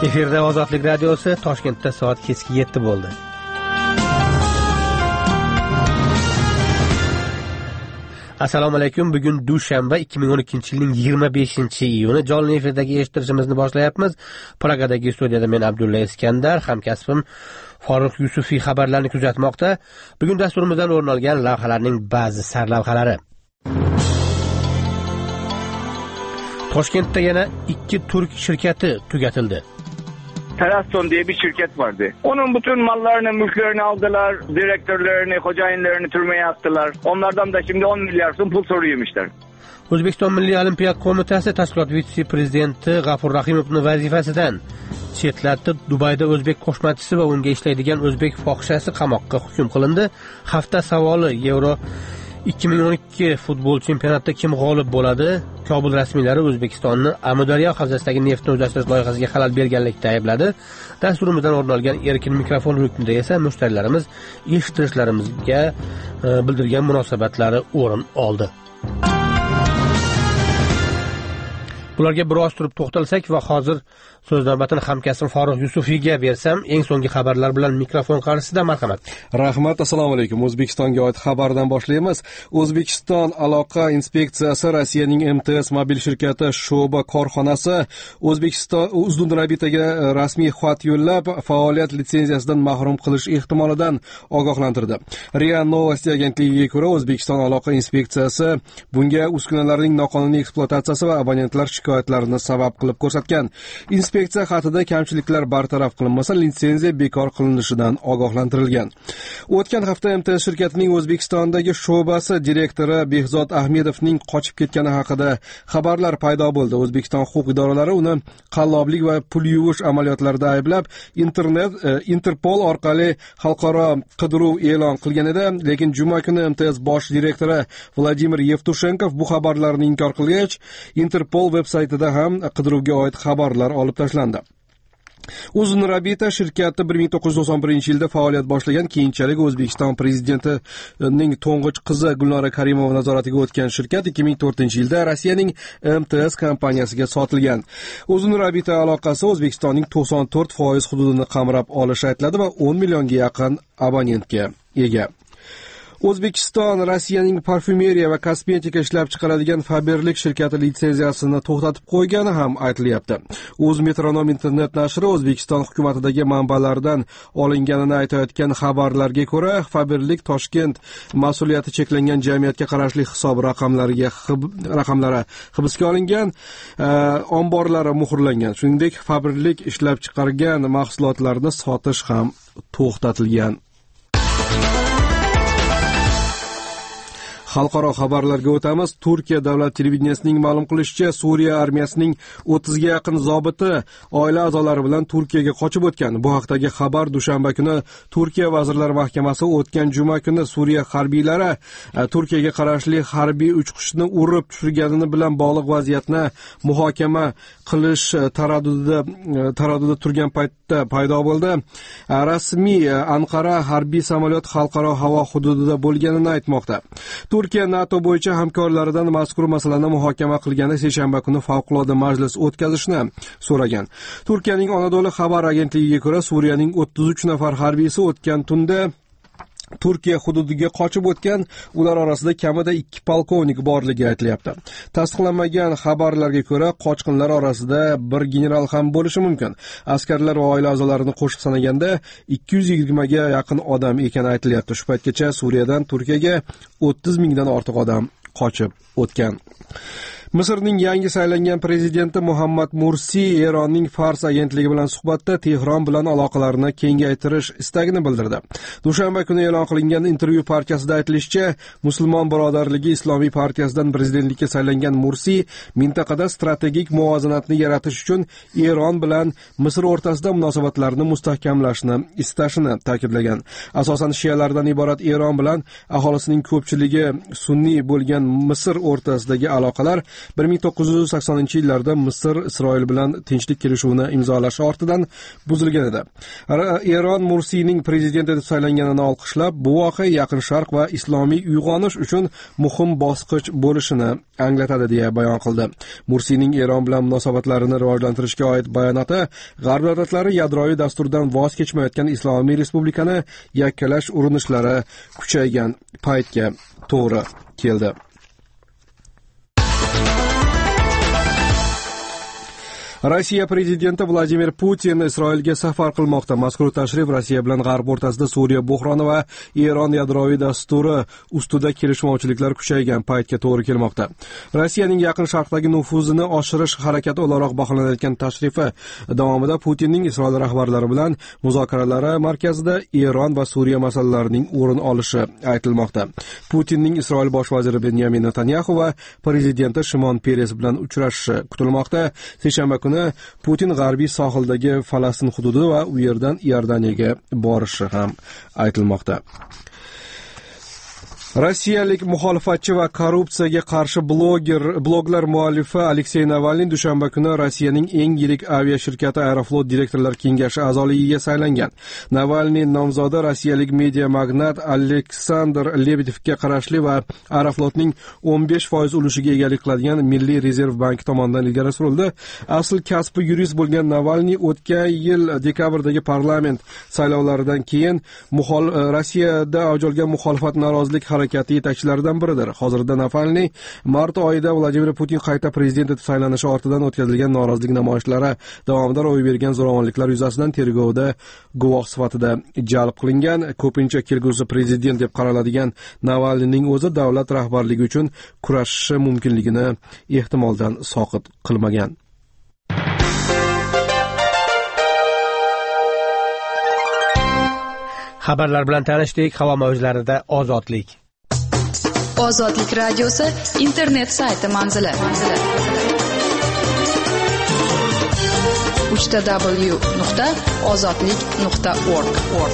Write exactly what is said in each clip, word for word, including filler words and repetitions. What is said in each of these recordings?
Efirda Ozodlik radiosi, Toshkentda soat kechki yetti bo'ldi. Assalomu alaykum. Bugun dushanba, ikki ming o'n ikkinchi yilning yigirma beshinchi iyuni. Jonli efirdagi eshittirishimizni boshlayapmiz. Pragadagi studiyada men Abdulla Iskandar, hamkasbim Faruq Yusufiy xabarlarni kuzatmoqda. Bugun dasturimizdan o'rin olgan lavhalarning ba'zi sarlavhalari. Toshkentda yana ikki turk shirkati tugatildi. Teraston diye bir şirket vardı. Onun bütün mallarını, mülklerini aldılar, direktörlerini, hocainlerini türmeye attılar. Onlardan da şimdi on milyar so'm pul so'raymışlar. O'zbekiston Milliy Olimpiya qo'mitasi tashkilot vitse-prezidenti G'afur Rahimovni vazifasidan chetlatdi. Dubayda o'zbek qo'shmachisi va unga ishlaydigan o'zbek fohishasi qamoqqa hukm qilindi. Hafta savoli: Yevro ikki ming o'n ikki futbol chempionatida kim g'olib bo'ladi? Kobul rasmiylari O'zbekistonni Amudaryo havzasidagi neftni o'zlashtirish loyihasiga xalal berganlikda aybladi. Dasturimizdan o'rin olgan erkin mikrofon ruknida esa mushtarlarimiz eshittirishlarimizga bildirgan munosabatlari o'rin oldi. Bularga biroz turib to'xtalsak va hozir so'z navbatini hamkasbim Faruq Yusufiyga bersam, eng so'nggi xabarlar bilan mikrofon qarshisida. Marhamat. Rahmat, assalomu alaykum. O'zbekistonga oid xabardan boshlaymiz. O'zbekiston aloqa inspeksiyasi Rossiyaning M T S mobil shirkati Shoba korxonasi O'zbekiston Uzdunrabitaga rasmiy xat yo'llab, faoliyat litsenziyasidan mahrum qilish ehtimolidan ogohlantirdi. RIA Novosti agentligiga ko'ra, O'zbekiston aloqa inspeksiyasi bunga uskunalarning noqonuniy ekspluatatsiyasi va abonentlar shikoyatlarini sabab qilib ko'rsatgan. Inspeksiya xatida kamchiliklar bartaraf qilinmasa, litsenziya bekor qilinishidan ogohlantirilgan. O'tgan hafta M T S shirkatining O'zbekistondagi sho'basi direktori Behzod Ahmedovning qochib ketgani haqida xabarlar paydo bo'ldi. O'zbekiston huquq idoralari uni qalloblik va pul yuvish amaliyotlarida ayblab, internet Interpol orqali xalqaro qidiruv e'lon qilgan edi, lekin juma kuni M T S bosh direktori Vladimir Yevtushenkov bu xabarlarni inkor qilgach, Interpol veb-saytida ham qidiruvga oid xabarlar olib tashlandi. Uzdunrabita shirkati bir ming to'qqiz yuz to'qson birinchi yilda faoliyat boshlagan, keyinchalik O'zbekiston prezidentining to'ng'ich qizi Gulnora Karimova nazoratiga o'tgan shirkat ikki ming to'rtinchi yilda Rossiyaning M T S kompaniyasiga sotilgan. Uzdunrabita aloqasi O'zbekistonning to'qson to'rt foiz hududini qamrab olishi aytiladi va o'n millionga yaqin abonentga ega. O'zbekiston Rossiyaning parfyumeriya va kosmetika ishlab chiqaradigan Faberlik shirkati litsenziyasini to'xtatib qo'ygani ham aytilyapti. O'zmetronom internet nashri O'zbekiston hukumatidagi manbalardan olinganini aytayotgan xabarlarga ko'ra, Faberlik Toshkent mas'uliyati cheklangan jamiyatga qarashli hisob raqamlariga raqamlari hibsga olingan, omborlari muhrlangan. Shuningdek, Faberlik ishlab chiqargan mahsulotlarni sotish ham to'xtatilgan. Xalqaro xabarlarga o'tamiz. Turkiya davlat televideniyasining ma'lum qilishicha, Suriya armiyasining o'ttizga yaqin zobiti oila a'zolari bilan Turkiyaga qochib o'tgan. Bu haqdagi xabar dushanba kuni Turkiya Vazirlar Mahkamasi o'tgan juma kuni Suriya harbiylari Turkiyaga qarashli harbiy uchqishni urib tushirganini bilan bog'liq vaziyatni muhokama qilish taraddudida taraddudida turgan paytda paydo bo'ldi. Rasmiy Anqara harbiy samolyot xalqaro havo hududida bo'lganini aytmoqda. Turkiya NATO bo'yicha hamkorlaridan mazkur masalani muhokama qilgani seshanba kuni favqulodda majlis o'tkazishni so'ragan. Turkiyaning Anadolu xabar agentligiga ko'ra, Suriyaning o'ttiz uch nafar harbiysi o'tgan tunda Turkiya hududiga qochib o'tgan, ular orasida kamida ikki polkovnik borligi aytilyapti. Tasdiqlanmagan xabarlarga ko'ra, qochqinlar orasida bir general ham bo'lishi mumkin. Askarlar va oila a'zolarini qo'shib sanaganda ikki yuz yigirmaga yaqin odam ekani aytilyapti. Shu paytgacha Suriyadan Turkiyaga o'ttiz mingdan ortiq odam qochib o'tgan. Misrning yangi saylangan prezidenti Muhammad Mursi Eronning Fars agentligi bilan suhbatda Tehron bilan aloqalarni kengaytirish istagini bildirdi. Dushanba kuni e'lon qilingan intervyu partiyasida aytilishicha, Musulmon birodarligi Islomiy partiyasidan prezidentlikka saylangan Mursi mintaqada strategik muvozanatni yaratish uchun Eron bilan Misr o'rtasida munosabatlarni mustahkamlashni istashini ta'kidlagan. Asosan shialardan iborat Eron bilan aholisining ko'pchiligi sunniy bo'lgan Misr o'rtasidagi aloqalar bir ming to'qqiz yuz saksoninchi yillarda Misr Isroil bilan tinchlik kelishuvini imzolashi ortidan buzilgan edi. Eron Mursiyning prezident etib saylanganini olqishlab, bu voqea Yaqin Sharq va islomiy uyg'onish uchun muhim bosqich bo'lishini anglatadi deya bayon qildi. Mursiyning Eron bilan munosabatlarini rivojlantirishga oid bayonoti G'arb davlatlari yadroviy dasturdan voz kechmayotgan Islomiy Respublikani yakkalash urinishlari kuchaygan paytga to'g'ri keldi. Rossiya prezidenti Vladimir Putin Isroilga safar qilmoqda. Mazkur tashrif Rossiya bilan G'arb o'rtasida Suriya buhroni va Eron yadroviy dasturi ustida kelishmovchiliklar kuchaygan paytga to'g'ri kelmoqda. Rossiyaning Yaqin Sharqdagi nufuzini oshirish harakati o'laroq baholanayotgan tashrifi davomida Putinning Isroil rahbarlari bilan muzokaralari markazida Eron va Suriya masalalarining o'rin olishi aytilmoqda. Putinning Isroil bosh vaziri Benyamin Netanyahu va prezidenti Shimon Peres bilan uchrashishi kutilmoqda. Seshanba kuni Putin g'arbiy sohildagi Falastin hududi va u yerdan Iordaniyaga borishi ham aytilmoqda. Rossiyalik muxolifatchi va korrupsiyaga qarshi bloger bloglar muallifi Aleksey Navalniy dushanba kuni Rossiyaning eng yirik avia shirkati Aeroflot direktorlar kengashi a'zoligiga saylangan. Navalniy nomzodi rossiyalik media magnat Aleksandr Lebedevga qarashli va Aeroflotning o'n besh foiz ulushiga egalik qiladigan Milliy rezerv banki tomonidan ilgari surildi. Asl kasbi yurist bo'lgan Navalniy o'tgan yil dekabrdagi parlament saylovlaridan keyin muxol Rossiyada avj olgan muxolifat norozilik harakati yetakchilaridan biridir. Hozirda Navalniy mart oyida Vladimir Putin qayta prezident etib saylanishi ortidan o'tkazilgan norozilik namoyishlari davomida ro'y bergan zo'ravonliklar yuzasidan tergovda guvoh sifatida jalb qilingan. Ko'pincha kelgusi prezident deb qaraladigan Navalniyning o'zi davlat rahbarligi uchun kurashishi mumkinligini ehtimoldan soqit qilmagan. Xabarlar bilan tanishdik. Havo mavjlarida ozodlik. Ozodlik radiosi internet sayti manzili. uch w nuqta ozodlik nuqta org.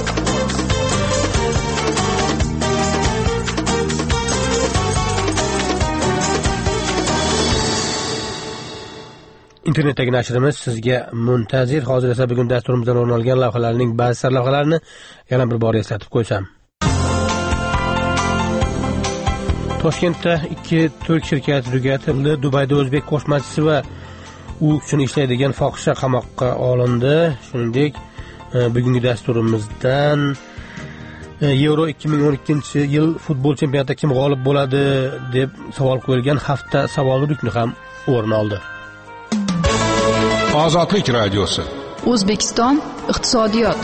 Internetdagi nashrimiz sizga muntazir. Hozir esa bugun dasturimizdan o'rin olgan lavhalarning ba'zi sarlavhalarini yana bir bor eslatib qo'ysam. Toshkentda ikki turk shirkati tugatildi. Dubayda o'zbek qo'shmachisi va u uchun ishlaydigan fohisha qamoqqa olindi. Shuningdek, bugungi dasturimizdan Euro ikki ming o'n ikkinchi yil futbol chempionatida kim g'olib bo'ladi deb savol qo'yilgan hafta savoli rukni ham o'rin oldi. Ozodlik radiosi. O'zbekiston iqtisodiyot.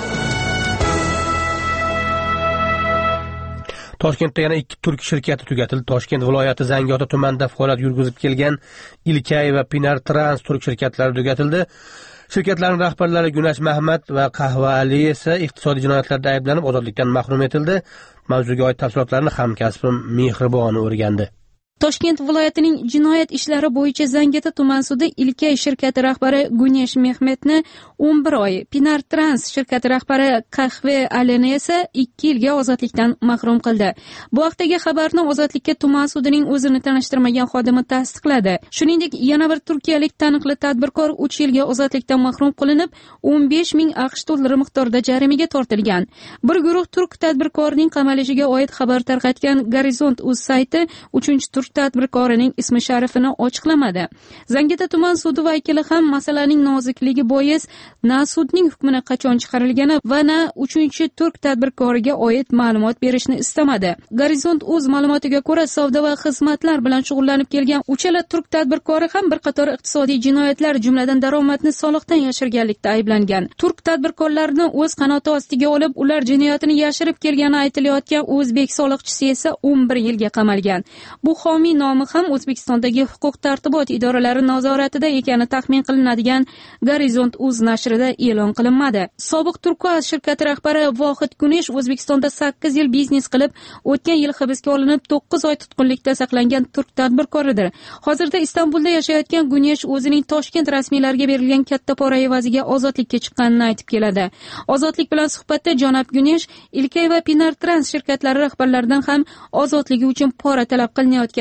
Toshkentda yana ikki turk shirkati tugatildi. Toshkent viloyati Zangiota tumanida faoliyat yurgizib kelgan Ilkay va Pinar Trans turk shirkatlari tugatildi. Shirkatlarning rahbarlari Gunash Mahmad va Qahva Ali esa iqtisodiy jinoyatlarda ayblanib ozodlikdan mahrum etildi. Mavzuga oid tafsilotlarni hamkasbim Mehribon o'rgandi. Toshkent viloyatining jinoyat ishlari bo'yicha Zangiota tuman sudi Ilkay shirkati rahbari Gunesh Mehmetni o'n bir oy, Pinar Trans shirkati rahbari Qahve Aleni esa ikki yilga ozodlikdan mahrum qildi. Bu haqdagi xabarni ozodlikka tuman sudining o'zini tanishtirmagan xodimi tasdiqladi. Shuningdek, yana bir turkiyalik taniqli tadbirkor uch yilga ozodlikdan mahrum qilinib, o'n besh ming aqsh dollari miqdorida jarimaga tortilgan. Bir guruh turk tadbirkorining qamalishiga oid xabar tarqatgan Gorizont uz sayti uchinchi turk tadbirkorining ismi sharifini ochiqlamadi. Zangiota tuman sudi vakili ham masalaning nozikligi bois na sudning hukmini qachon chiqarilgani va na uchinchi turk tadbirkoriga oid ma'lumot berishni istamadi. Gorizont o'z ma'lumotiga ko'ra, savdo va xizmatlar bilan shug'ullanib kelgan uchala turk tadbirkori ham bir qator iqtisodiy jinoyatlar, jumladan daromadni soliqdan yashirganlikda ayblangan. Turk tadbirkorlarini o'z qanoti ostiga olib, ular jinoyatini yashirib kelgani aytilayotgan o'zbek soliqchisi esa o'n bir yilga qamalgan. Bu homiy nomi ham O'zbekistondagi huquq tartibot idoralari nazoratida ekani taxmin qilinadigan Gorizont uz nashrida e'lon qilinmadi. Sobiq Turkuaz shirkati rahbari Vohid Gunesh O'zbekistonda sakkiz yil biznes qilib, o'tgan yil hibsga olinib to'qqiz oy tutqunlikda saqlangan turk tadbirkoridir. Hozirda Istanbulda yashayotgan Gunesh o'zining Toshkent rasmiylariga berilgan katta pora evaziga ozodlikka chiqqanini aytib keladi. Ozodlik bilan suhbatda janob Gunesh Ilkay va Pinar Trans shirkatlari rahbarlaridan ham ozodligi uchun pora talab qilinayotgan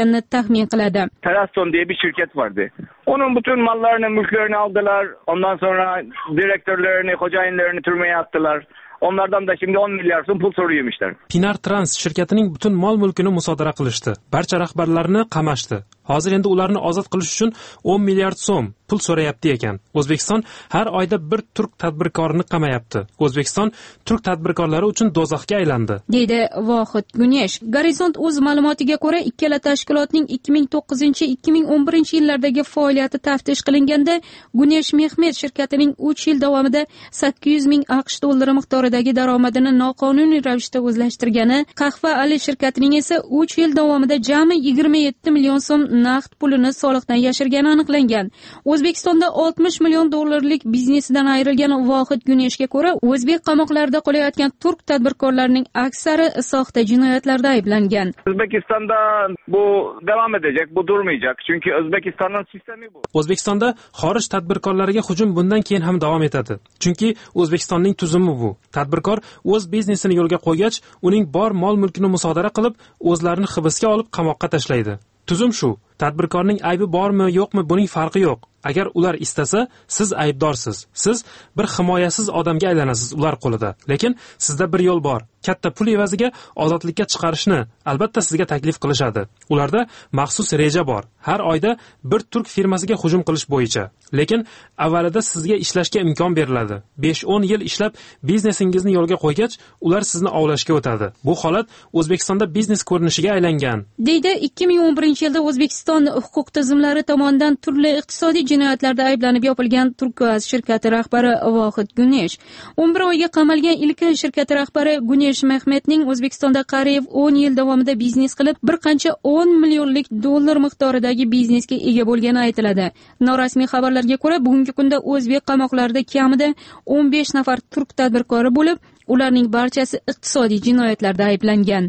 qilinganini taxmin qiladi. Teraston diye bir şirket vardı. Onun bütün mallarını, mülklerini aldılar. Ondan sonra direktörlerini, hocayinlerini türmeye attılar. Onlardan da şimdi on milyar so'm pul so'raymişlar. Pinar Trans shirkatining butun mol-mulkini musodara qilishdi. Barcha rahbarlarini qamashdi. Hozir endi ularni ozod qilish uchun o'n milliard so'm pul so'rayapti ekan. O'zbekiston har oyda bir turk tadbirkorini qamayapti. O'zbekiston turk tadbirkorlari uchun do'zaxga aylandi, deydi Vohid Gunesh. Gorizont o'z ma'lumotiga ko'ra, ikkala tashkilotning ikki ming to'qqizinchi ikki ming o'n birinchi yillardagi faoliyati taftish qilinganda, Gunesh Mehmet shirkatining uch yil davomida sakkiz yuz ming aqsh dollari miqdoridagi daromadini noqonuniy ravishda o'zlashtirgani, Qahva Ali shirkatining esa uch yil davomida jami yigirma yetti million so'm naqd pulini soliqdan yashirgani aniqlangan. O'zbekistonda oltmish million dollarlik biznesidan ayrilgan Vohid Guneshga ko'ra, o'zbek qamoqlarida qolayotgan turk tadbirkorlarining aksari soxta jinoyatlarda ayblangan. O'zbekistonda bu devam edecek, bu durmayacak. Çünkü O'zbekistonning sistemi bu. O'zbekistonda xorij tadbirkorlariga hujum bundan keyin ham davom etadi. Chunki O'zbekistonning tuzumi bu. Tadbirkor o'z biznesini yo'lga qo'ygach, uning bor mol-mulkini musodara qilib, o'zlarini hibsga olib qamoqqa tashlaydi. Tuzum shu. Tadbirkorning aybi bormi, yo'qmi, buning farqi yo'q. Agar ular istasa, siz aybdorsiz. Siz bir himoyasiz odamga aylanasiz ular qo'lida. Lekin sizda bir yo'l bor. Katta pul evaziga ozodlikka chiqarishni albatta sizga taklif qilishadi. Ularda maxsus reja bor. Har oyda bir turk firmasiga hujum qilish bo'yicha. Lekin avvalida sizga ishlashga imkon beriladi. besh o'n yil ishlab biznesingizni yo'lga qo'ygach, ular sizni ovlashga o'tadi. Bu holat O'zbekistonda biznes ko'rinishiga aylangan, deydi ikki ming o'n birinchi yilda O'zbekiston huquq tizimlari tomonidan turli iqtisodiy jinoyatlarda ayblanib yopilgan Turkgaz shirkati rahbari Vohid Gunesh. o'n bir oyga qamalgan Ilkay shirkati rahbari Gunesh Mehmetning O'zbekistonda qariyb o'n yil davomida biznes qilib, bir qancha o'n millionlik dollar miqdoridagi biznesga ega bo'lgani aytiladi. Norasmiy xabarlarga ko'ra, bugungi kunda o'zbek qamoqlarida kamida o'n besh nafar turk tadbirkori bo'lib, ularning barchasi iqtisodiy jinoyatlarda ayblangan.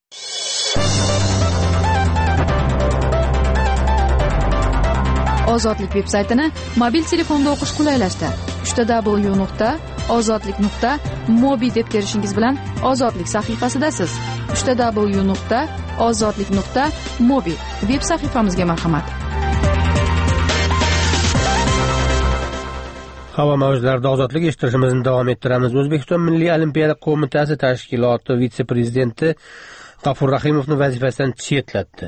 Ozodlik veb-saytini mobil telefonda o'qish qulaylashdi. uch w nuqta ozodlik nuqta mobi deb terishingiz bilan Ozodlik sahifasidasiz. uch w nuqta ozodlik nuqta mobi veb sahifamizga marhamat. Havo mavjlarida ozodlik eshittirishimizni davom ettiramiz. O'zbekiston Milliy olimpiya qo'mitasi tashkiloti vitse-prezidenti G'afur Rahimovni vazifasidan chetlatdi.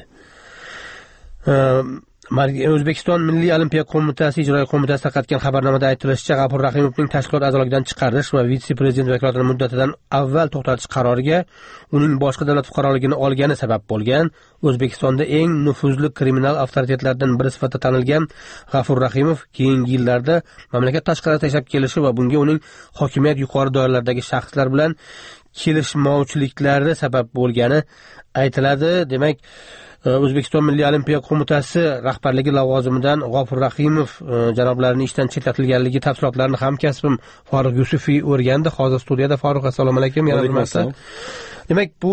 O'zbekiston Milliy olimpiya qo'mitasi ijroiya qo'mitasi tarqatgan xabarnomada aytilishicha, G'afur Rahimovning tashkilot a'zoligidan chiqarish va vitse-prezident vakolatini muddatidan avval to'xtatish qaroriga uning boshqa davlat fuqaroligini olgani sabab bo'lgan. O'zbekistonda eng nufuzli kriminal avtoritetlardan biri sifatida tanilgan G'afur Rahimov keyingi yillarda mamlakat tashqarida yashab kelishi va bunga uning hokimiyat yuqori doiralaridagi shaxslar bilan kelishmovchiliklari sabab bo'lgani aytiladi. Demak, O'zbekiston Milliy olimpiya qo'mitasi rahbarligi lavozimidan G'afur Rahimov janoblarining ishdan chetlatilganligi tafsilotlarini hamkasbim Farruh Yusufiy o'rgandi. Hozir studiyada. Farruh, assalomu alaykum. Yana bir marta. Demak, bu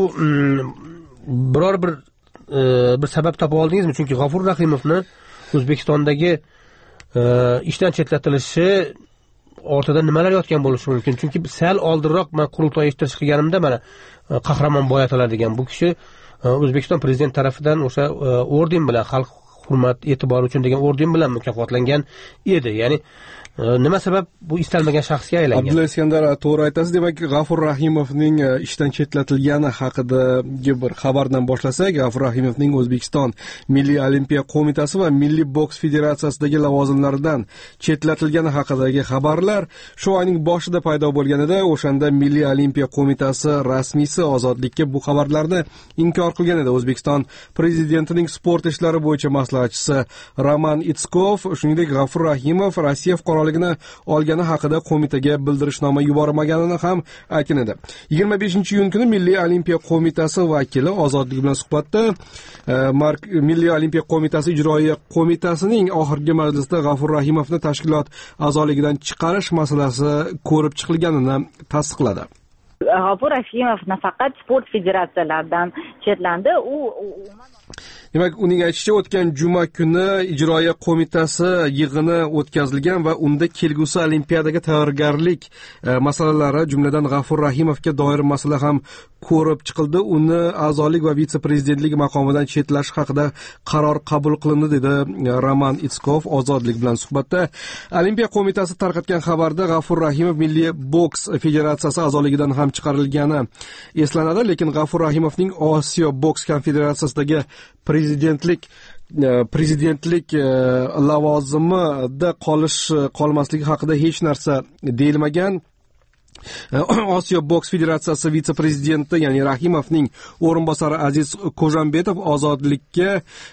biror bir bir sabab topa oldingizmi? Chunki G'afur Rahimovni O'zbekistondagi ishdan chetlatilishi ortida nimalar yotgan bo'lishi mumkin? Chunki sal oldinroq men qurultoy eshitish qilganimda mana qahramon boy ataladigan bu kishi O'zbekiston prezidenti tarafidan o'sha orden bilan, xalq hurmat e'tibori uchun degan orden bilan mukofotlangan edi. Ya'ni nima sabab bu istalmagan shaxsga aylangan? Abdulla Iskandar, to'g'ri aytasiz. Demak, G'afur Rahimovning ishdan chetlatilgani haqidagi bir xabardan boshlasak, G'afur Rahimovning O'zbekiston Milliy olimpiya qo'mitasi va Milliy boks federatsiyasidagi lavozimlaridan chetlatilgani haqidagi xabarlar shu oyning boshida paydo bo'lganida, o'shanda Milliy olimpiya qo'mitasi rasmiysi ozodlikka bu xabarlarni inkor qilgan edi. O'zbekiston prezidentining sport ishlari bo'yicha maslahatchisi Roman Itskov, shuningdek, G'afur Rahimov Rossiya fuqaroligini olgani haqida qo'mitaga bildirishnoma yubormaganini ham aytgan edi. yigirma beshinchi iyun kuni Milliy olimpiya qo'mitasi vakili ozodlik bilan suhbatda Milliy olimpiya qo'mitasi ijroiya qo'mitasining oxirgi majlisida G'afur Rahimovni tashkilot a'zoligidan chiqarish masalasi ko'rib chiqilganini tasdiqladi. G'afur Rahimov nafaqat sport federatsiyalaridan chetlandi, u Demak, uning aytishicha, o'tgan juma kuni ijroiya qo'mitasi yig'ini o'tkazilgan va unda kelgusi olimpiadaga tayyorgarlik masalalari, jumladan G'afur Rahimovga doir masala ham ko'rib chiqildi. Uni a'zolik va vitse-prezidentlik maqomidan chetlash haqida qaror qabul qilindi, dedi Roman Itskov Ozodlik bilan suhbatda. Olimpiya qo'mitasi tarqatgan xabarda G'afur Rahimov Milliy boks federatsiyasi a'zoligidan ham chiqarilgani eslanadi, lekin G'afur Rahimovning Osiyo boks konfederatsiyasidagi prezidentlik prezidentlik lavozimida qolish qolmasligi haqida hech narsa deyilmagan. Osiyo boks federatsiyasi vitse-prezidenti, ya'ni Rahimovning o'rinbosari Aziz Ko'jambetov Ozodlikka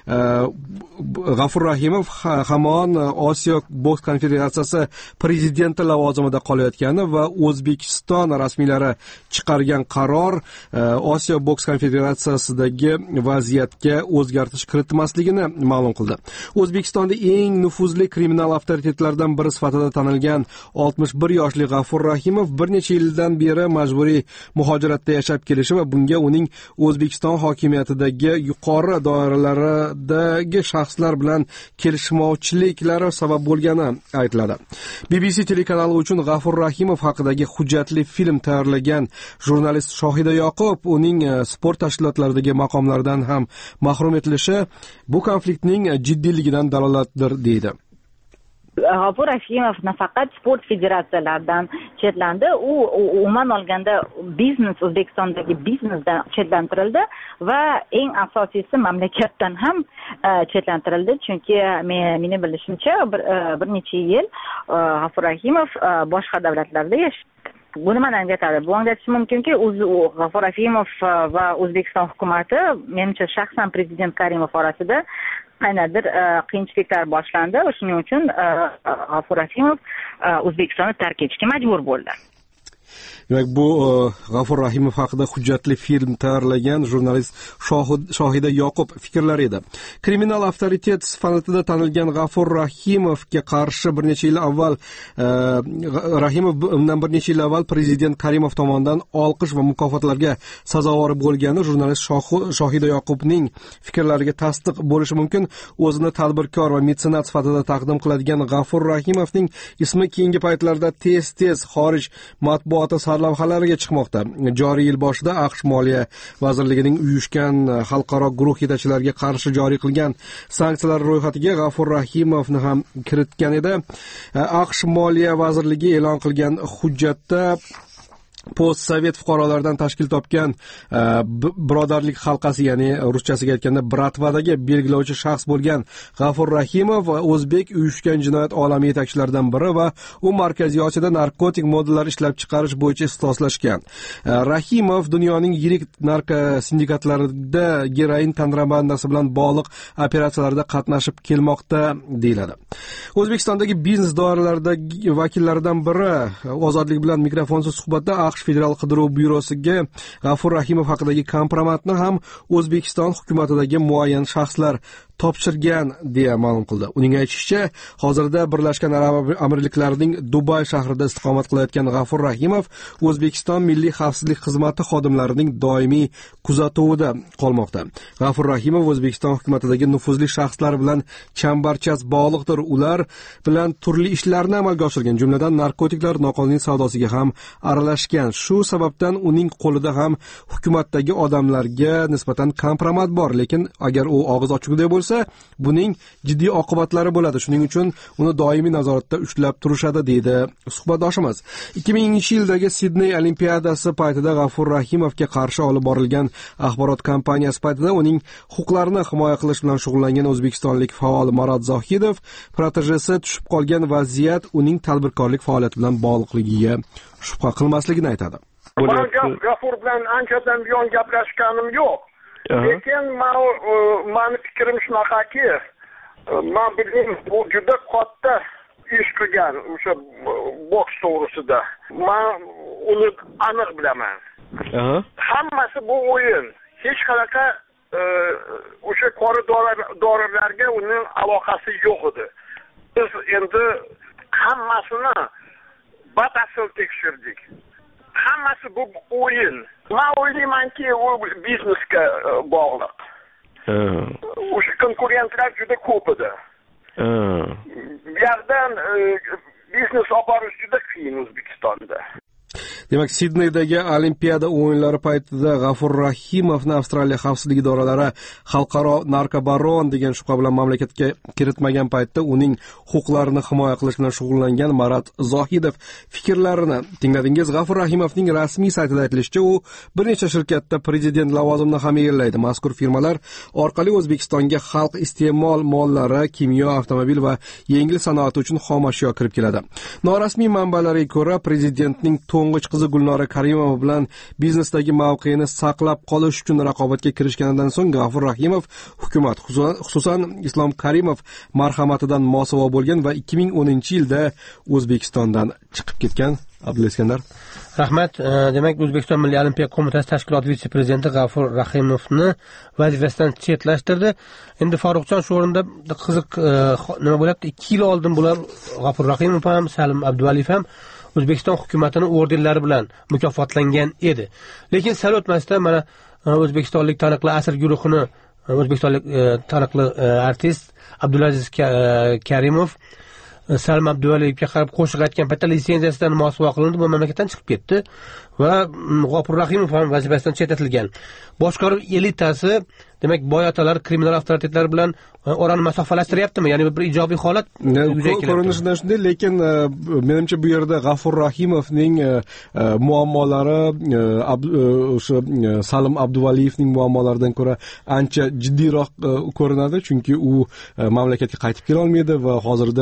G'afur Rahimov hamon Osiyo boks konfederatsiyasi prezidenti lavozimida qolayotgani va O'zbekiston rasmiylari chiqargan qaror Osiyo boks konfederatsiyasidagi vaziyatga o'zgartirish kiritmasligini ma'lum qildi. O'zbekistonda eng nufuzli kriminal avtoritetlardan biri sifatida tanilgan oltmish bir yoshli G'afur Rahimov bir necha yildan beri majburiy muhojiratda yashab kelishi va bunga uning O'zbekiston hokimiyatidagi yuqori doiralardagi shaxslar bilan kelishmovchiliklari sabab bo'lgani aytiladi. B B C telekanali uchun G'afur Rahimov haqidagi hujjatli film tayyorlagan jurnalist Shohida Yoqub uning sport tashkilotlaridagi maqomlaridan ham mahrum etilishi bu konfliktning jiddiyligidan dalolatdir, deydi. G'afur Rahimov nafaqat sport federatsiyalaridan chetlandi, u umuman olganda biznes, O'zbekistondagi biznesdan chetlantirildi va eng asosiysi mamlakatdan ham chetlantirildi, chunki meni bilishimcha bir, bir necha yil G'afur Rahimov boshqa davlatlarda yashadi. Bu nimani anglatadi? Bu anglatishi mumkinki, G'afur Rahimov va O'zbekiston hukumati, menimcha shaxsan prezident Karimov orasida qanaqadir qiyinchiliklar boshlandi. Shuning uchun G'afur Rahimov O'zbekistonni tark etishga majbur bo'ldi. Demak, bu G'afur Rahimov haqida hujjatli film tayyorlagan jurnalist Shohida Yoqub fikrlari edi. Kriminal avtoritet sifatida tanilgan G'afur Rahimovga qarshi bir necha yil avval Rahimov undan bir necha yil avval prezident Karimov tomonidan olqish va mukofotlarga sazovor bo'lgani jurnalist Shohida Yoqubning fikrlariga tasdiq bo'lishi mumkin. O'zini tadbirkor va metsenat sifatida taqdim qiladigan G'afur Rahimovning ismi keyingi paytlarda tez-tez xorij matbuoti lavhalariga chiqmoqda. Joriy yil boshida AQSh Moliya vazirligining uyushgan xalqaro guruh yetakchilariga qarshi joriy qilgan sanksiyalar ro'yxatiga G'afur Rahimovni ham kiritgan edi. AQSh Moliya vazirligi e'lon qilgan hujjatda post-sovet fuqarolaridan tashkil topgan birodarlik halqasi, ya'ni ruschasiga aytganda bratvadagi belgilovchi shaxs bo'lgan G'afur Rahimov va o'zbek uyushgan jinoyat olami yetakchilaridan biri va u Markaziy Osiyoda narkotik moddalar ishlab chiqarish bo'yicha ixtisoslashgan. Rahimov dunyoning yirik narko sindikatlarida geroin kontrabandasi bilan bog'liq operatsiyalarda qatnashib kelmoqda, deyiladi. O'zbekistondagi biznes doiralaridagi vakillaridan biri Ozodlik bilan mikrofonsiz suhbatda AQSh Federal qidiruv byurosiga G'afur Rahimov haqidagi kompromatni ham O'zbekiston hukumatidagi muayyan shaxslar topshirgan deya ma'lum qildi. Uning aytishicha, hozirda Birlashgan Arab Amirliklarining Dubay shahrida istiqomat qilayotgan G'afur Rahimov O'zbekiston Milliy xavfsizlik xizmati xodimlarining doimiy kuzatuvida qolmoqda. G'afur Rahimov O'zbekiston hukumatidagi nufuzli shaxslar bilan chambarchas bog'liqdir. Ular bilan turli ishlarni amalga oshirgan, jumladan narkotiklar noqonuniy savdosiga ham aralashgan. Shu sababdan uning qo'lida ham hukumatdagi odamlarga nisbatan kompromat bor, lekin agar u og'iz ochugday bo'lsa, buning jiddiy oqibatlari bo'ladi. Shuning uchun uni doimiy nazoratda ushlab turishadi, deydi suhbatdoshimiz. ikki minginchi yildagi Sidney Olimpiadasi paytida G'afur Rahimovga qarshi olib borilgan axborot kampaniyasi paytida uning huquqlarini himoya qilish bilan shug'ullangan o'zbekistonlik faol Marat Zohidov protejesi tushib qolgan vaziyat uning tadbirkorlik faoliyati bilan bog'liqligiga shubha qilmasligini aytadi. Men G'afur bilan anchadan buyon gaplashganim yo'q. Lekin mani fikrim shunaqaki, men bildim, bu juda katta ish qilgan o'sha boks to'g'risida. Men uni aniq bilaman. Hammasi bu o'yin. Hech qanaqa o'sha koridorlarga uning aloqasi yo'q edi. Biz endi hammasini batafsil tekshirdik. Hammasi bu o'yin. Men o'ylaymanki, u biznesga bog'liq. konkurentlar juda ko'p edi. Bu yerdan biznes olib borish juda qiyin O'zbekistonda. Demak, Sidneydagi Olimpiada o'yinlari paytida G'afur Rahimovni Avstraliya xavfsizlik idoralari xalqaro narkobaron degan shubha bilan mamlakatga kiritmagan paytda uning huquqlarini himoya qilish bilan shug'ullangan Marat Zohidov fikrlarini tingladingiz. G'afur Rahimovning rasmiy saytida aytilishicha, u bir necha shirkatda prezident lavozimini ham egallaydi. Mazkur firmalar orqali O'zbekistonga xalq iste'mol mollari, kimyo, avtomobil va yengil sanoat uchun xom ashyo kirib keladi. Norasmiy manbalarga ko'ra, prezidentning to'ng'ich qizi Gulnora Karimova bilan biznesdagi mavqeini saqlab qolish uchun raqobatga kirishganidan so'ng G'afur Rahimov hukumat, xususan Islom Karimov marhamatidan mosuvo bo'lgan va ikki ming o'ninchi yilda O'zbekistondan chiqib ketgan. Abdulla Iskandar. Rahmat. Demak, O'zbekiston Milliy olimpiya qo'mitasi tashkilot vitse-prezidenti G'afur Rahimovni vazifasidan chetlashtirdi. Endi Faruqjon shu o'rinda qiziq nima bo'lyapti? ikki yil oldin bular G'afur Rahimov ham, Salim Abduvaliyev ham O'zbekiston hukumatining ordenlari bilan mukofotlangan edi. Lekin sal o'tmasdan mana o'zbekistonlik taniqli asr guruhini, o'zbekistonlik taniqli artist Abdulaziz Karimov Salim Abduvaliyevga qarab qo'shiq aytgan paytda litsenziyasidan mosuvo qilindi, bu mamlakatdan chiqib ketdi va G'afur Rahimov ham vazifasidan chetlatilgan. Boshqaruv elitasi, demak, boyotalar kriminal avtoritetlar bilan orani masofalashtiryaptimi? Ya'ni bir ijobiy holat ko'rinishidan shunday, lekin menimcha bu yerda G'afur Rahimovning muammolari o'sha Salim Abduvaliyevning muammolaridan ko'ra ancha jiddiyroq ko'rinadi, chunki u mamlakatga qaytib kela olmaydi va hozirda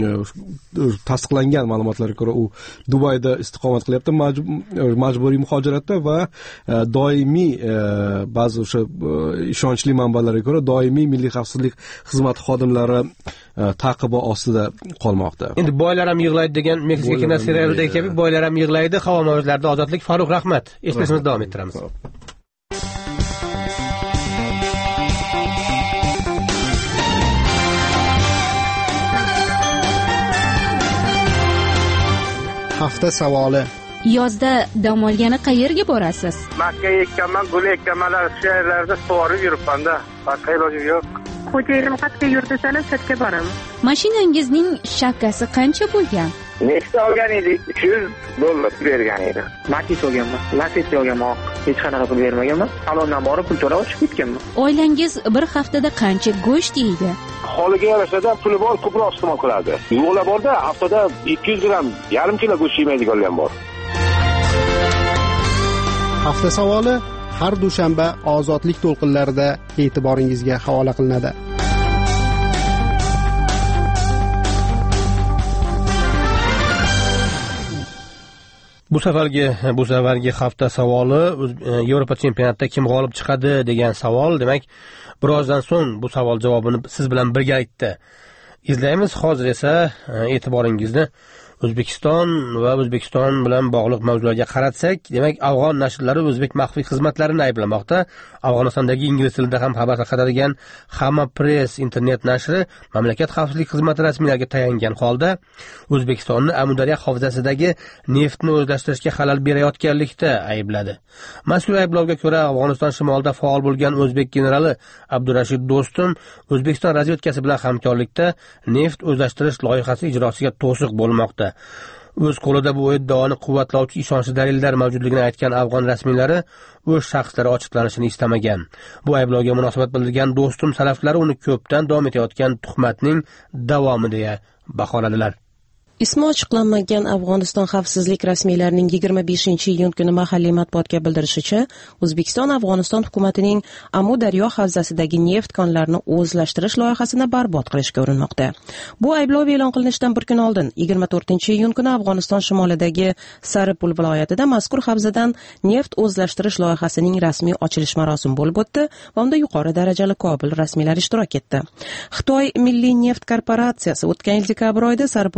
tasdiqlangan ma'lumotlarga ko'ra u Dubayda istiqomat qilyapti, majburiy muhojiratda va doimiy ba'zi o'sha ishonchli manbalarga ko'ra doimiy milliy xavfsizlik xizmati xodimlari taqibi ostida qolmoqda. Endi boylar ham yig'laydi degan Meksika kino serialidagi kabi boylar ham yig'laydi. Havo mavjlarida ozodlik. Faruq, rahmat. Eslatishimizni davom ettiramiz. Hafta savoli. Yozda dam olgani qayerga borasiz? Makka ekkanman, gul ekkanmanlar, shaharlarda sug'orib yuribman-da. Boshqa ilojim yo'q. Xo'jayinim qayerga yur desalar, chetga boraman. Mashinangizning shakasi qancha bo'lgan? Nexta olgan edik, uch yuz dollar bergan edi. Matiz olganman, Lacetti olganman, hech qanaqa pul bermaganman. Salondan borib pul to'lab chiqib ketganman. Oilangiz bir haftada qancha go'sht yeydi? Holiga yarashada puli bor ko'proq iste'mol qiladi. Yo'qlar borda haftada ikki yuz gramm, yarim kilo go'sht yemaydiganlar bor. Hafta savoli har dushanba ozodlik to'lqinlarida e'tiboringizga havola qilinadi. Bu safargi bu safargi hafta savoli Yevropa chempionatida kim g'olib chiqadi degan savol. Demak, birozdan so'ng bu savol javobini siz bilan birgalikda izlaymiz. Hozir esa e'tiboringizni O'zbekiston va O'zbekiston bilan bog'liq mavzularga qaratsak, demak, afg'on nashrlari o'zbek maxfiy xizmatlarini ayblamoqda. Afg'onistondagi ingliz tilida ham xabar tarqatadigan Hama Press internet nashri mamlakat xavfsizlik xizmati rasmiylariga tayangan holda O'zbekistonni Amudaryo havzasidagi neftni o'zlashtirishga xalal berayotganlikda aybladi. Mazkur ayblovga ko'ra, Afg'oniston shimolida faol bo'lgan o'zbek generali Abdurashid Do'stum O'zbekiston razvedkasi bilan hamkorlikda neft o'zlashtirish loyihasi ijrosiga to'siq bo'lmoqda. O'z qo'lida bu iddaoni quvvatlovchi ishonchli dalillar mavjudligini aytgan afg'on rasmiylari o'z shaxslari ochiqlanishini istamagan. Bu ayblovga munosabat bildirgan Do'stum salaflari uni ko'pdan davom etayotgan tuhmatning davomi deya baholadilar. Ismi ochiqlanmagan Afg'oniston xavfsizlik rasmiylarining yigirma beshinchi iyun kuni mahalliy matbuotga bildirishicha, O'zbekiston Afg'oniston hukumatining Amudaryo havzasidagi neft konlarini o'zlashtirish loyihasini barbod qilishga urinmoqda. Bu ayblov e'lon qilinishidan bir kun oldin, yigirma to'rtinchi iyun kuni Afg'oniston shimolidagi Saripul viloyatida mazkur havzadan neft o'zlashtirish loyihasining rasmiy ochilish marosimi bo'lib o'tdi va unda yuqori darajali Kobul rasmiylari ishtirok etdi. Xitoy Milliy neft korporatsiyasi o'tgan yil dekabr oyida Saripuldagi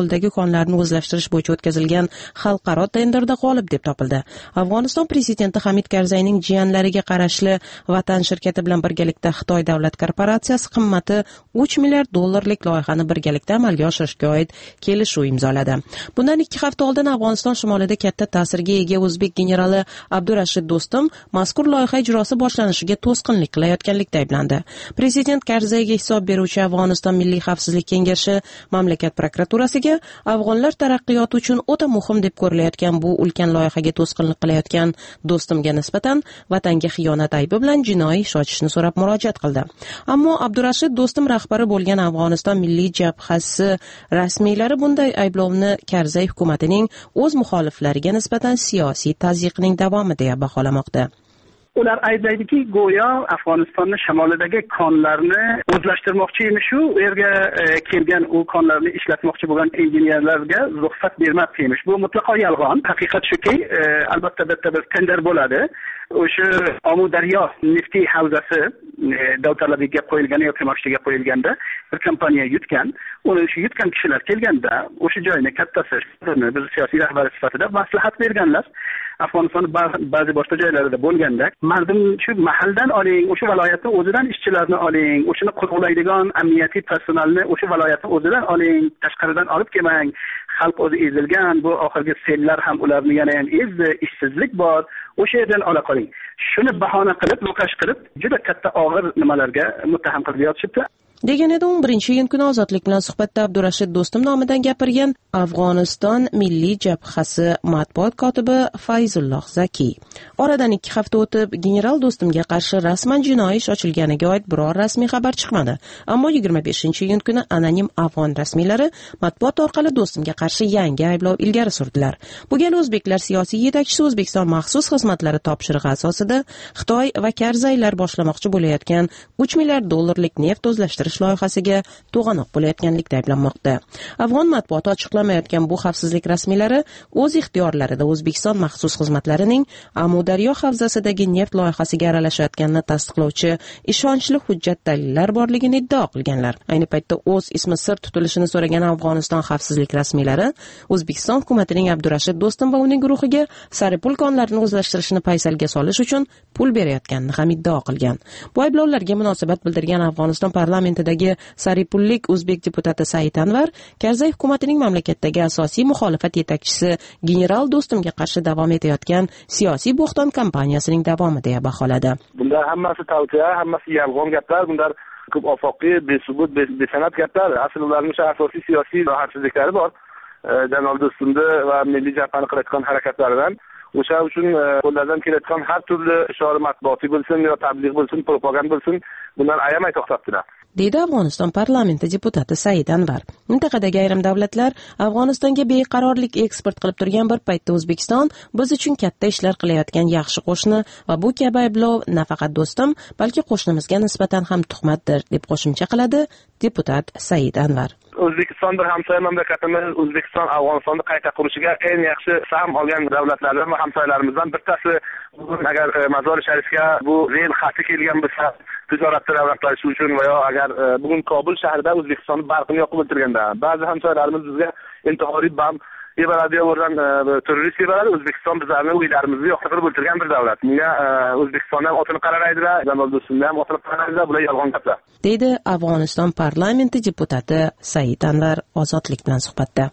konlarini o'zlashtirish bo'yicha o'tkazilgan xalqaro tenderda g'olib deb topildi. Afg'oniston prezidenti Hamid Karzayning jiyanlariga qarashli Vatan shirkati bilan birgalikda Xitoy davlat korporatsiyasi qimmati uch milliard dollarlik loyihani birgalikda amalga oshirishga oid kelishuv imzoladi. Bundan ikki hafta oldin Afg'oniston shimolida katta ta'sirga ega o'zbek generali Abdurashid Do'stum mazkur loyiha ijrosi boshlanishiga to'sqinlik qilayotganlikda ayblandi. Prezident Karzayga hisob beruvchi Afg'oniston Milliy xavfsizlik kengashi mamlakat prokuraturasiga afg'onlar taraqqiyoti uchun o'ta muhim deb ko'rilayotgan bu ulkan loyihaga to'sqinlik qilayotgan Do'stumga nisbatan vatanga xiyonat aybi bilan jinoiy ish ochishni so'rab murojaat qildi. Ammo Abdurashid Do'stum rahbari bo'lgan Afg'oniston Milliy jabhasi rasmiylari bunday ayblovni Karzay hukumatining o'z muxoliflariga nisbatan siyosiy tazyiqning davomi deya baholamoqda. Ular ayblaydiki, go'yo Afg'onistonning shimolidagi konlarni o'zlashtirmoqchi emish, u yerga kelgan u konlarni ishlatmoqchi bo'lgan injenerlarga ruxsat bermoqchi emish. Bu mutlaqo yolg'on. Haqiqat shuki, albatta bitta bir tender bo'ladi. O'sha Amudaryo neftiy havzasi Davlatlarga qo'yilgan yoki Moshtaga qo'yilganda bir kompaniya yutgan. Uni shu yutgan kishilar kelganda o'sha joyni kattasi biz siyosiy rahbar sifatida maslahat berganlar. Afg'onistonning ba'zi boshqa joylarida bo'lganda mardum shu mahaldan oling, o'sha viloyatning o'zidan ishchilarni oling, o'shani qo'riqlaydigan amniyatiy personalni o'sha viloyatning o'zidan oling, tashqaridan olib kelmang. Xalq o'zi ezilgan, bu oxirgi sellar ham ularni yana ham ezdi, ishsizlik bor, o'sha yerdan ola qoling. Shuni bahona qilib, loqash qilib, juda katta og'ir nimalarga muttaham qilib yotishibdi. degan edi o'n birinchi iyun kuni Ozodlik bilan suhbatda Abdurashid Do'stum nomidan gapirgan Afg'oniston Milliy jabhasi matbuot kotibi Fayzulloh Zaki. Oradan ikki hafta o'tib, general Do'stumga qarshi rasman jinoiy ish ochilganiga oid biror rasmiy xabar chiqmadi. Ammo yigirma beshinchi iyun kuni anonim afg'on rasmiylari matbuot orqali Do'stumga qarshi yangi ayblov ilgari surdilar. Bu gal o'zbeklar siyosiy yetakchisi O'zbekiston maxsus xizmatlari topshirig'i asosida Xitoy va Karzaylar boshlamoqchi bo'layotgan uch milliard dollarlik neft o'zlashtirish loyihasiga to'g'anoq bo'layotganlikda ayblanmoqda. Afg'on matbuoti ochiqlamayotgan bu xavfsizlik rasmiylari o'z ixtiyorlarida O'zbekiston maxsus xizmatlarining Amudaryo havzasidagi neft loyihasiga aralashayotganini tasdiqlovchi ishonchli hujjat dalillar borligini iddao qilganlar. Ayni paytda o'z ismi sir tutilishini so'ragan Afg'oniston xavfsizlik rasmiylari O'zbekiston hukumatining Abdurashid Do'stum va uning guruhiga saripul konlarini o'zlashtirishni paysalga solish uchun pul berayotganini ham iddao qilgan. Bu ayblovlarga munosabat bildirgan Afg'oniston parlamentidagi saripullik o'zbek deputati Said Anvar Karzay hukumatining mamlakatdagi asosiy muxolifat yetakchisi general Do'stumga qarshi davom etayotgan siyosiy bo'xton kampaniyasining davomi deya baholadi. Bunda hammasi tavsiya, hammasi yolg'on gaplar, bunlar ko'p ofoqli, besubut, besanat gaplar. Asl ularning asosiy siyosiy xavfsizliklari bor. General Do'stumni va milliy jabhani qilayotgan harakatlaridan o'sha uchun qo'llardan kelayotgan har turli ishora matbuoti bo'lsin yo tabliğ bo'lsin, propaganda bo'lsin, bundan ayamay to'xtatdilar. Deydi Afg'oniston parlamenti deputati Said Anvar. Mintaqadagi ayrim davlatlar Afg'onistonga beqarorlik eksport qilib turgan bir paytda O'zbekiston biz uchun katta ishlar qilayotgan yaxshi qo'shni va bu kabi ayblov nafaqat Do'stum, balki qo'shnimizga nisbatan ham tuhmatdir deb qo'shimcha qiladi deputat Said Anvar. O'zbekiston bir hamsoya mamlakatimiz, O'zbekiston Afg'onistonni qayta qurishiga eng yaxshi sahm olgan davlatlardan va hamsoyalarimizdan bittasi. Agar Mazar Sharifga bu rel xati kelgan bo'lsa, tijoratda rivojlanishi uchun va yo agar bugun Kobul shahrida O'zbekistonning barqini yoqib o'tirganda, ba'zi hamsoyalarimiz bizga intihoriy bam yebaradi, o'rdan terrorist yebaradi. O'zbekiston bizlarni o'ylarimizni yo'qotib o'tirgan bir davlat. Bunga O'zbekistondan otini qararaydilar, General Do'stumdan ham otini qararaydilar, bular yolg'on gaplar. Deydi Afg'oniston parlamenti deputati Said Anvar Ozodlik bilan suhbatda.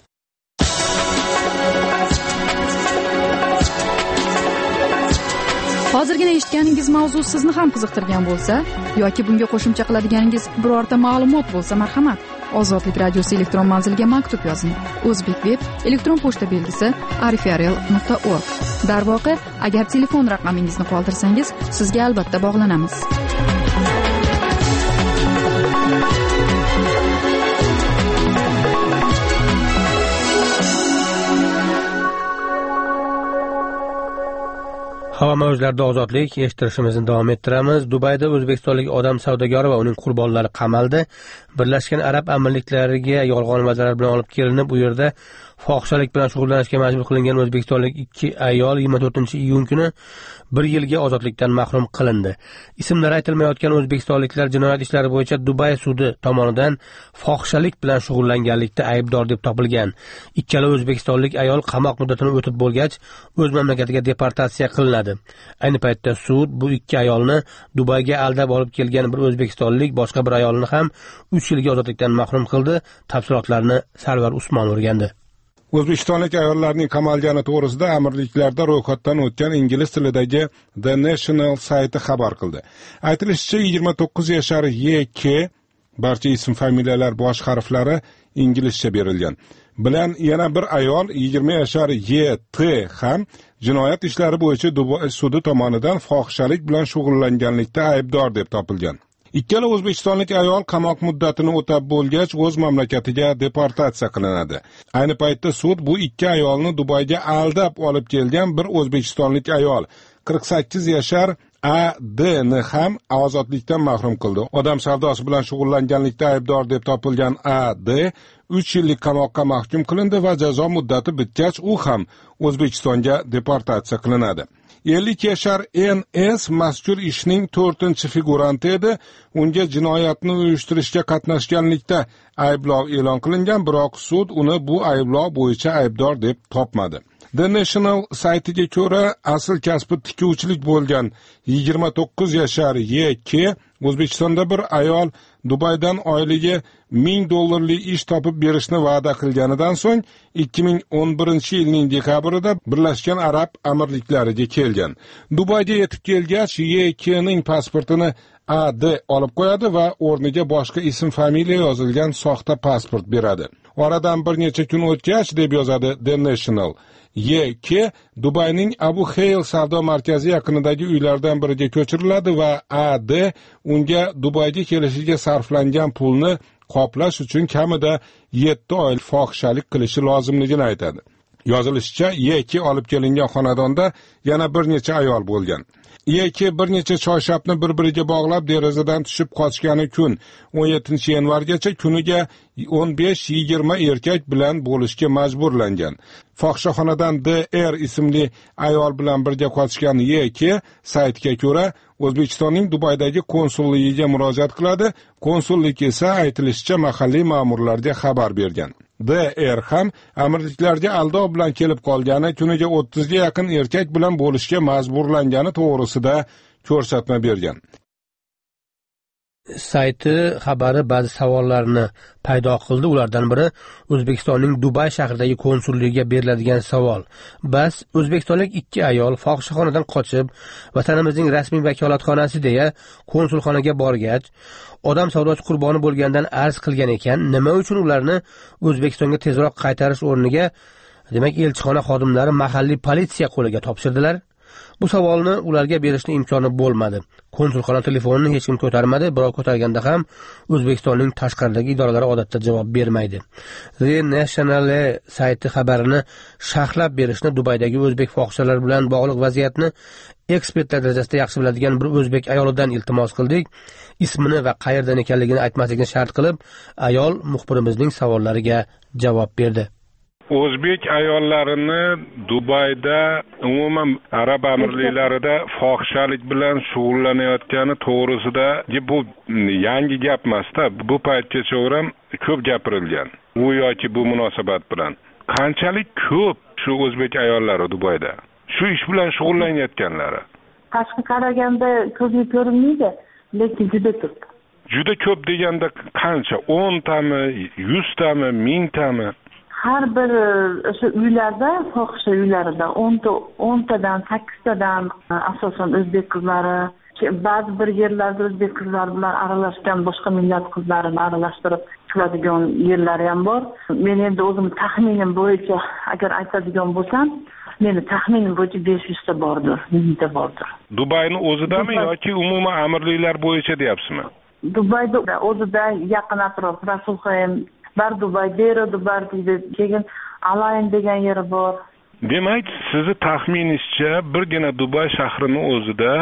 Hozirgina eshitganingiz mavzu sizni ham qiziqtirgan bo'lsa yoki bunga qo'shimcha qiladiganingiz birorta ma'lumot bo'lsa, marhamat, Ozodlik radiosi elektron manziliga maktub yozing. O'zbekveb elektron pochta belgisi arifiarel nuqta org. Darvoqe, agar telefon raqamingizni qoldirsangiz, sizga albatta bog'lanamiz. Havo mavjlarida ozodlik eshittirishimizni davom ettiramiz. Dubayda o'zbekistonlik odam savdogari va uning qurbonlari qamaldi. Birlashgan Arab Amirliklariga yolg'on vazalar bilan olib kelinib, u yerda fohishalik bilan shug'ullanishga majbur qilingan o'zbekistonlik ikki ayol yigirma to'rtinchi iyun kuni bir yilga ozodlikdan mahrum qilindi. Ismlari aytilmayotgan o'zbekistonliklar jinoyat ishlari bo'yicha Dubay sudi tomonidan fohishalik bilan shug'ullanganlikda aybdor deb topilgan. Ikkala o'zbekistonlik ayol qamoq muddatini o'tib bo'lgach, o'z mamlakatiga deportatsiya qilinadi. Ayni paytda sud bu ikki ayolni Dubayga aldab olib kelgan bir o'zbekistonlik boshqa bir ayolni ham uch yilga ozodlikdan mahrum qildi. Tafsilotlarni Sarvar Usmon o'rgandi. O'zbekistonlik ayollarning qamalgani to'g'risida amirliklarda ro'yxatdan o'tgan ingliz tilidagi The National sayti xabar qildi. Aytilishicha, yigirma to'qqiz yashar Y K, barcha ism familiyalar bosh harflari inglizcha berilgan. Bilan yana bir ayol yigirma yashar Y T ham jinoyat ishlari bo'yicha Dubay sudi tomonidan fohishalik bilan shug'ullanganlikda aybdor deb topilgan. Ikkala o'zbekistonlik ayol qamoq muddatini o'tab bo'lgach, o'z mamlakatiga deportatsiya qilinadi. Ayni paytda sud bu ikki ayolni Dubayga aldab olib kelgan bir o'zbekistonlik ayol qirq sakkiz yashar A D ni ham ozodlikdan mahrum qildi. Odam savdosi bilan shug'ullanganlikda aybdor deb topilgan A D uch yillik qamoqqa mahkum qilindi va jazo muddati bitgach, u ham O'zbekistonga deportatsiya qilinadi. ellik yashar N S mazkur ishning to'rtinchi figuranti edi. Unga jinoyatni uyushtirishga qatnashganlikda ayblov e'lon qilingan, biroq sud uni bu ayblov bo'yicha aybdor deb topmadi. The National saytiga ko'ra, asl kasbi tikuvchilik bo'lgan yigirma to'qqiz yashar Y K O'zbekistonda bir ayol Dubaydan oyligi ming dollarlik ish topib berishni va'da qilganidan so'ng ikki ming o'n birinchi yilning dekabrida Birlashgan Arab Amirliklariga kelgan. Dubayga yetib kelgach, Y K ning pasportini A D olib qo'yadi va o'rniga boshqa ism familiya yozilgan soxta pasport beradi. Oradan bir necha kun o'tgach, deb yozadi The National, Y K Dubayning Abu Hayl savdo markazi yaqinidagi uylardan biriga ko'chiriladi va A D unga Dubayga kelishiga sarflangan pulni qoplash uchun kamida yetti oy fohishalik qilishi lozimligini aytadi. Yozilishicha, Y K olib kelingan xonadonda yana bir necha ayol bo'lgan. Y K bir necha choyshabni bir-biriga bog'lab derazadan tushib qochgani kun o'n yettinchi yanvargacha kuniga o'n besh yigirma erkak bilan bo'lishga majburlangan. Fohishaxonadan D R ismli ayol bilan birga qochgan Y K saytga ko'ra O'zbekistonning Dubaydagi konsulligiga murojaat qiladi. Konsullik esa aytilishicha mahalliy ma'murlarga xabar bergan. D R ham amirliklarga aldov bilan kelib qolgani, kuniga o'ttizga yaqin erkak bilan bo'lishga majburlangani to'g'risida ko'rsatma bergan. Sayti xabari ba'zi savollarni paydo qildi. Ulardan biri O'zbekistonning Dubay shahridagi konsulligiga beriladigan savol. Bas o'zbekistonlik ikki ayol fohishaxonadan qochib, vatanimizning rasmiy vakolatxonasi deya konsulxonaga borgach, odam savdosi qurboni bo'lgandan arz qilgan ekan. Nima uchun ularni O'zbekistonga tezroq qaytarish o'rniga, demak, elchixona xodimlari mahalliy politsiya qo'liga topshirdilar? Bu savolni ularga berishning imkoni bo'lmadi. Konsulxona telefonini hech kim ko'tarmadi, biroq ko'targanda ham O'zbekistonning tashqaridagi idoralari odatda javob bermaydi. The National sayti xabarini sharhlab berishni Dubaydagi o'zbek fohishalar bilan bog'liq vaziyatni ekspertlar darajasida yaxshi biladigan bir o'zbek ayolidan iltimos qildik. Ismini va qayerdan ekanligini aytmasligini shart qilib, ayol muxbirimizning savollariga javob berdi. O'zbek ayollarini Dubayda, umuman Arab Amirliklarida fohishalik bilan shug'ullanayotgani to'g'risida bu yangi gap emas-da. Bu paytgacha ham ko'p gapirilgan. U yoki bu munosabat bilan qanchalik ko'p shu o'zbek ayollari Dubayda shu ish bilan shug'ullanayotganlari? Tashqi qaraganda ko'zga ko'rinmaydi, lekin juda ko'p. Juda ko'p deganda qancha? o'n tami, yuz tami, ming tami? Har bir o'sha uylarda, fohisha uylarida o'n tadan, sakkiz tadan asosan o'zbek qizlari, ba'zi bir yerlarda o'zbek qizlari bilan aralashgan boshqa millat qizlarini aralashtirib qiladigan yerlari ham bor. Men endi o'zim taxminim bo'yicha agar aytadigan bo'lsam, meni taxminim bo'yicha besh yuz ta bordir, ming ta bordir. Dubayni o'zidami yoki umuman amirliklar bo'yicha deyapsizmi? Dubayda o'zida yaqin atrof, Rasulxoym, Bar Dubay, Dero Dubar deydi. Keyin Alayn degan yeri bor. Demak, sizni taxminingizcha birgina Dubay shahrini o'zida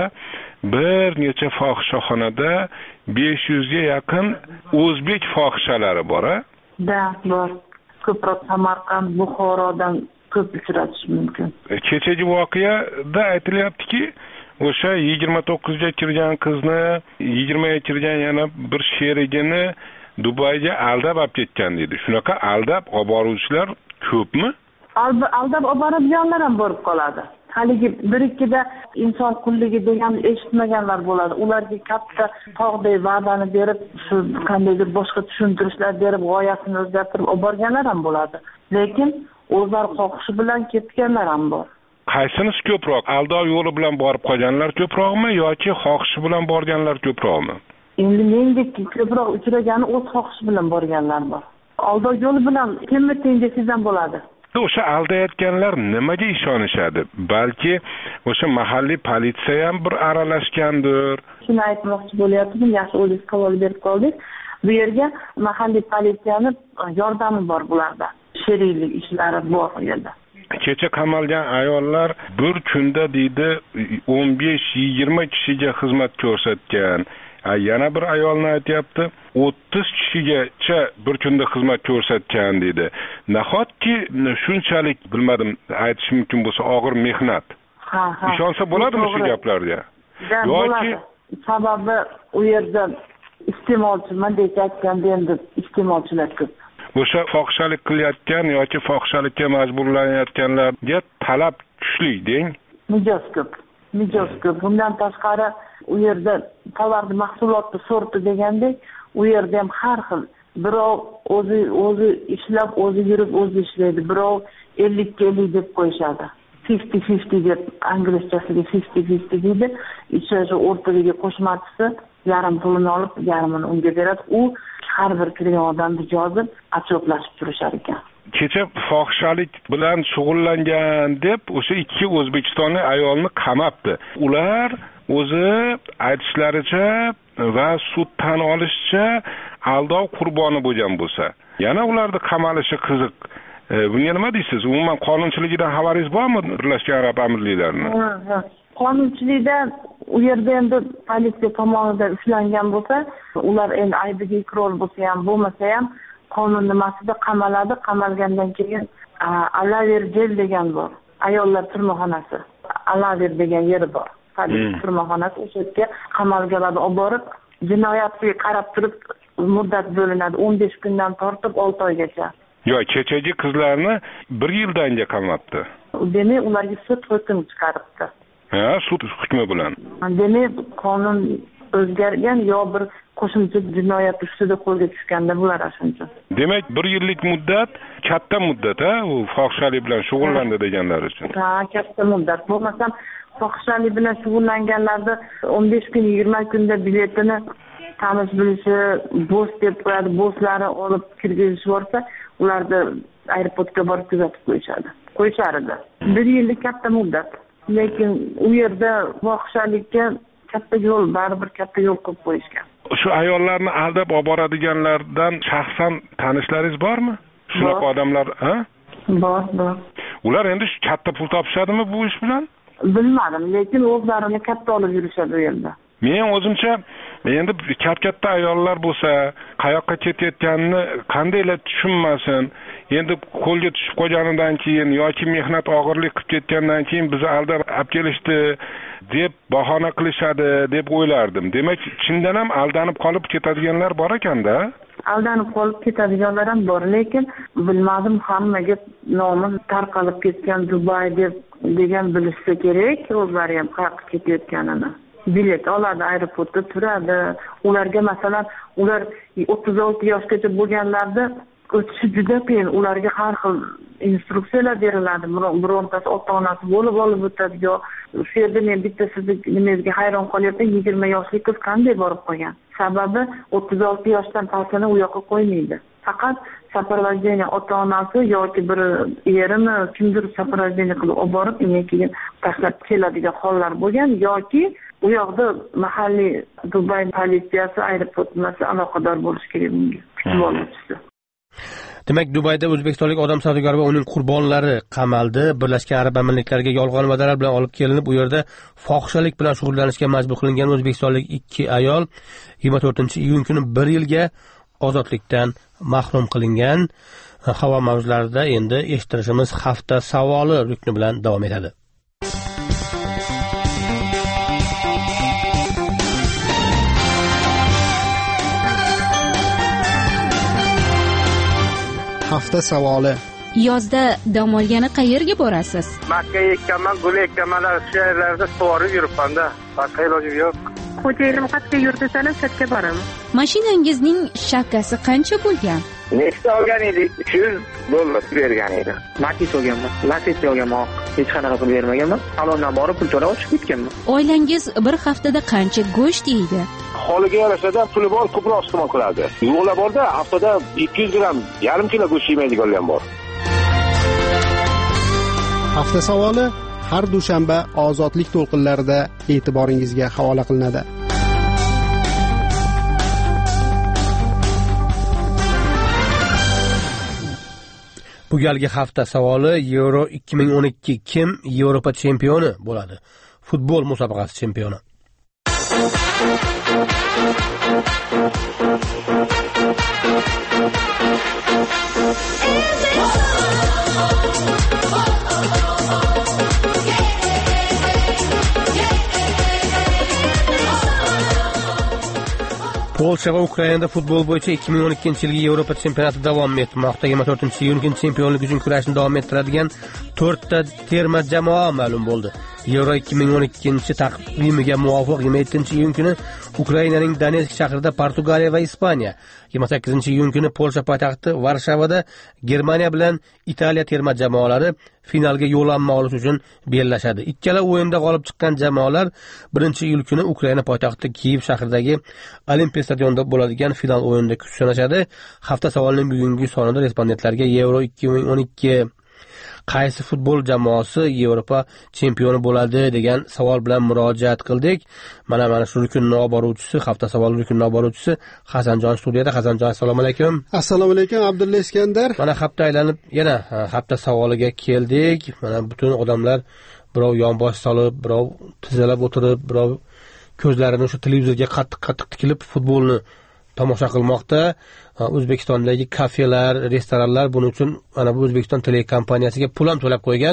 bir necha fohishaxonada besh yuzga yaqin o'zbek fohishalari bor-a? Da, bor. Ko'proq Samarqand, Buxorodan ko'p uchratish mumkin. Kechagi voqeada aytilyaptiki, o'sha yigirma to'qqizga kirgan qizni, yigirmaga kirgan yana bir sherigini Dubayga aldab olib ketgan dedi. Shunaqa aldab olib boruvchilar ko'pmi? Aldab olib boradiganlar ham bo'lib qoladi. Haligi bir ikkida inson qulligi degan eshitmaganlar bo'ladi. Ularga katta tog'day va'dani berib, shu qandaydir boshqa tushuntirishlar berib, g'oyasini o'zgartirib olib borganlar ham bo'ladi. Lekin o'zlari xohishi bilan ketganlar ham bor. Qaysinisi ko'proq? Aldov yo'li bilan borib qolganlar ko'proqmi yoki xohishi bilan borganlar ko'proqmi? Endi menga ko'proq uchragani o'z xohishi bilan borganlar bor. Aldov yo'li bilan kimni tengsiz bo'ladi. O'sha aldayotganlar nimaga ishonishadi? Balki o'sha mahalliy politsiya ham bir aralashgandir. Shuni aytmoqchi bo'lyaptim, yaxshi o'zingiz savol berib qoldik. Bu yerga mahalliy politsiyani yordami bor bularda. Sheriklik ishlari bor bu yerda. Kecha qamalgan ayollar bir kunda deydi o'n besh yigirma kishiga xizmat ko'rsatgan. Yana bir ayolni aytyapti, o'ttiz kishigacha bir kunda xizmat ko'rsatgan dedi. Nahotki shunchalik bilmadim, aytish mumkin bo'lsa og'ir mehnat. Ha, ha. Ishonsa bo'ladimi shu gaplarga? Yoki sababi u yerda iste'molchiman deb aytganda endi iste'molchilar ko'p. O'sha fohishalik qilayotgan yoki fohishalikka majburlanayotganlarga talab kuchli deng. Mijoz ko'p. Mijoz ko'p. Bundan tashqari u yerda tovarni mahsulotni sorti degandek, u yerda ham har xil. Birov o'zi o'zi ishlab, o'zi yurib, o'zi ishlaydi. Birov ellik ellik deb qo'yishadi. ellik ellik deb inglizchasiga ellik ellik deydi. Ichida o'rtadagi qo'shmachisi yarim pulini olib, yarimini unga beradi. U har bir kirgan odamni jozib, achoplashib turishar ekan. Kecha fohishalik bilan shug'ullangan deb o'sha ikki o'zbekistonlik ayolni qamabdi. Ular o'zi aytishlaricha va sud tan olishicha aldov qurboni bo'lgan bo'lsa, yana ularni qamalishi qiziq. E, bunga nima deysiz? Umuman qonunchiligidan xabaringiz bormi Birlashgan Arab Amirliklarining? Ha, qonunchilikda u yerda endi politsiya tomonidan ushlangan bo'lsa, ular endi aybiga iqror bo'lsa ham, bo'lmasa ham qonun nimasida qamaladi. Qamalgandan keyin Alaver jel degan bor. Ayollar turmaxonasi. Alaver degan yeri bor. Politsiya turmaxonasi, o'sha yerga qamalganlarni olib borib, jinoyatga qarab turib muddat bo'linadi. o'n besh kundan tortib olti oygacha. Yo'q, kechagi qizlarni bir yildanga qamabdi. Demak, ularga sud hukm chiqaribdi. Ha, sud hukmi bilan. Demak, qonun o'zgargan yo bir qo'shimcha jinoyat ustida qo'lga tushganda bular shuncha. Demak, bir yillik muddat katta muddat, ha, u fohishalik bilan shug'ullandi deganlar uchun. Ha, katta muddat. Bo'lmasam fohishalik bilan shug'ullanganlarni o'n besh kun, yigirma kunda biletini tanish bilishi, bo's deb qo'yadi, bo'slari olib kirgizib yuborsa, ularni aeroportga borib kuzatib qo'yishadi. Qo'yishardi. bir yillik katta muddat. Lekin u yerda fohishalikka katta yo'l, baribir katta yo'l qilib qo'yishgan. Shu ayollarni aldab olib boradiganlardan shaxsan tanishlaringiz bormi? Shunaqa odamlar, ha? Bor, bor. Ular endi katta pul topishadimi bu ish bilan? Bilmadim, lekin o'zlarini katta olib yurishadi u yerda. Men o'zimcha endi katta-katta ayollar bo'lsa, qayoqqa ketayotganini qandaylar tushunmasin. Endi qo'lga tushib qolganidan keyin yoki mehnat og'irlik qilib ketgandan keyin bizni aldab olib kelishdi deb bahona qilishadi deb o'ylardim. Demak, chindan ham aldanib qolib ketadiganlar bor ekanda? Aldanib qolib ketadiganlar ham bor, lekin bilmadim, hammaga nomi tarqalib ketgan Dubay deb degan bilishsa kerak, o'zlari ham qayerga ketayotganini. Bilet oladi, aeroportda turadi. Ularga masalan, ular o'ttiz olti yoshgacha bo'lganlarda o'tishi juda qiyin. Ularga har xil instruksiyalar beriladi. Birontasi ota-onasi bo'lib olib o'tadi. Yo, shu yerda men bitta sizni nimangizga hayron qolyapman, yigirma yoshli qiz qanday borib qolgan? Sababi o'ttiz olti yoshdan pastini u yoqqa qo'ymaydi. Faqat soprovождение ota-onasi yoki bir erimi kimdir soprovождение qilib olib borib, keyin tashlab keladigan hollar bo'lgan yoki u yoqda mahalliy Dubay politsiyasi, aeroportmasi aloqador bo'lishi kerak bunga. Kutib oluvchisi. Demak, Dubayda o'zbekistonlik odam savdogari va uning qurbonlari qamaldi. Birlashgan Arab Amirliklariga yolg'on va'dalar bilan olib kelinib, u yerda fohishalik bilan shug'ullanishga majbur qilingan o'zbekistonlik ikki ayol yigirma to'rtinchi iyun kuni bir yilga ozodlikdan mahrum qilingan. Havo mavzularida endi eshittirishimiz hafta savoli rukni bilan davom etadi. Hafta savoli. Yozda dam olgani qayerga borasiz? Makka ekkanman, gul ekkanman, shu yerlarda sug'orib yuribman-da. Boshqa ilojim yo'q. Xo'jayinim qayerga yur desalar, chetga boraman. Mashinangizning shakasi qancha bo'lgan? Nechta olgan edik? uch yuz dollar bergan edi. Matiz olganman, Lacetti olganman. Hech qanaqa pul bermaganman. Salondan borib pul to'lab chiqib ketganman. Oilangiz bir haftada qancha go'sht yeydi? Holiga yarashada puli bor, ko'proq iste'mol qiladi. Yo'qlar borda haftada ikki yuz gramm, yarim kilo go'sht yemaydiganlar bor. Hafta savoli har dushanba ozodlik to'lqinlarida e'tiboringizga havola qilinadi. Bu galgi hafta savoli Euro ikki ming o'n ikki kim Yevropa chempioni bo'ladi? Futbol musobaqasi chempioni. Polsha va Ukrainada futbol bo'yicha ikki ming o'n ikkinchi yilgi Yevropa chempionati davom etmoqda. yigirma to'rtinchi iyun kuni chempionlik uchun kurashni davom ettiradigan to'rtta terma jamoa ma'lum bo'ldi. Euro ikki ming o'n ikkinchi taqvimiga muvofiq yigirma yettinchi iyun kuni Ukrainaning Donetsk shahrida Portugaliya va Ispaniya, yigirma sakkizinchi iyun kuni Polsha poytaxti Varshavada Germaniya bilan Italiya terma jamoalari finalga yo'llanma olish uchun bellashadi. Ikkala o'yinda g'olib chiqqan jamoalar birinchi iyul kuni Ukraina poytaxti Kiyev shahridagi Olimpiya stadionida bo'ladigan final o'yinida kuch sinashadi. Hafta savolining bugungi sonida respondentlarga Euro ikki ming o'n ikki qaysi futbol jamoasi Yevropa chempioni bo'ladi degan savol bilan murojaat qildik. Mana mana shu kunning oboruvchisi, hafta savoli kunning oboruvchisi Hasanjon studiyada. Hasanjon, assalomu alaykum. Assalomu alaykum Abdulla Iskandar. Mana hafta aylanib yana hafta savoliga keldik. Mana butun odamlar birov yonbosh solib, birov tizalab o'tirib, birov ko'zlarini shu televizorga qattiq-qattiq tikilib futbolni tomosha qilmoqda. O'zbekistondagi kafelar, restoranlar buning uchun mana bu O'zbekiston telekompaniyasiga pul ham to'lab qo'ygan.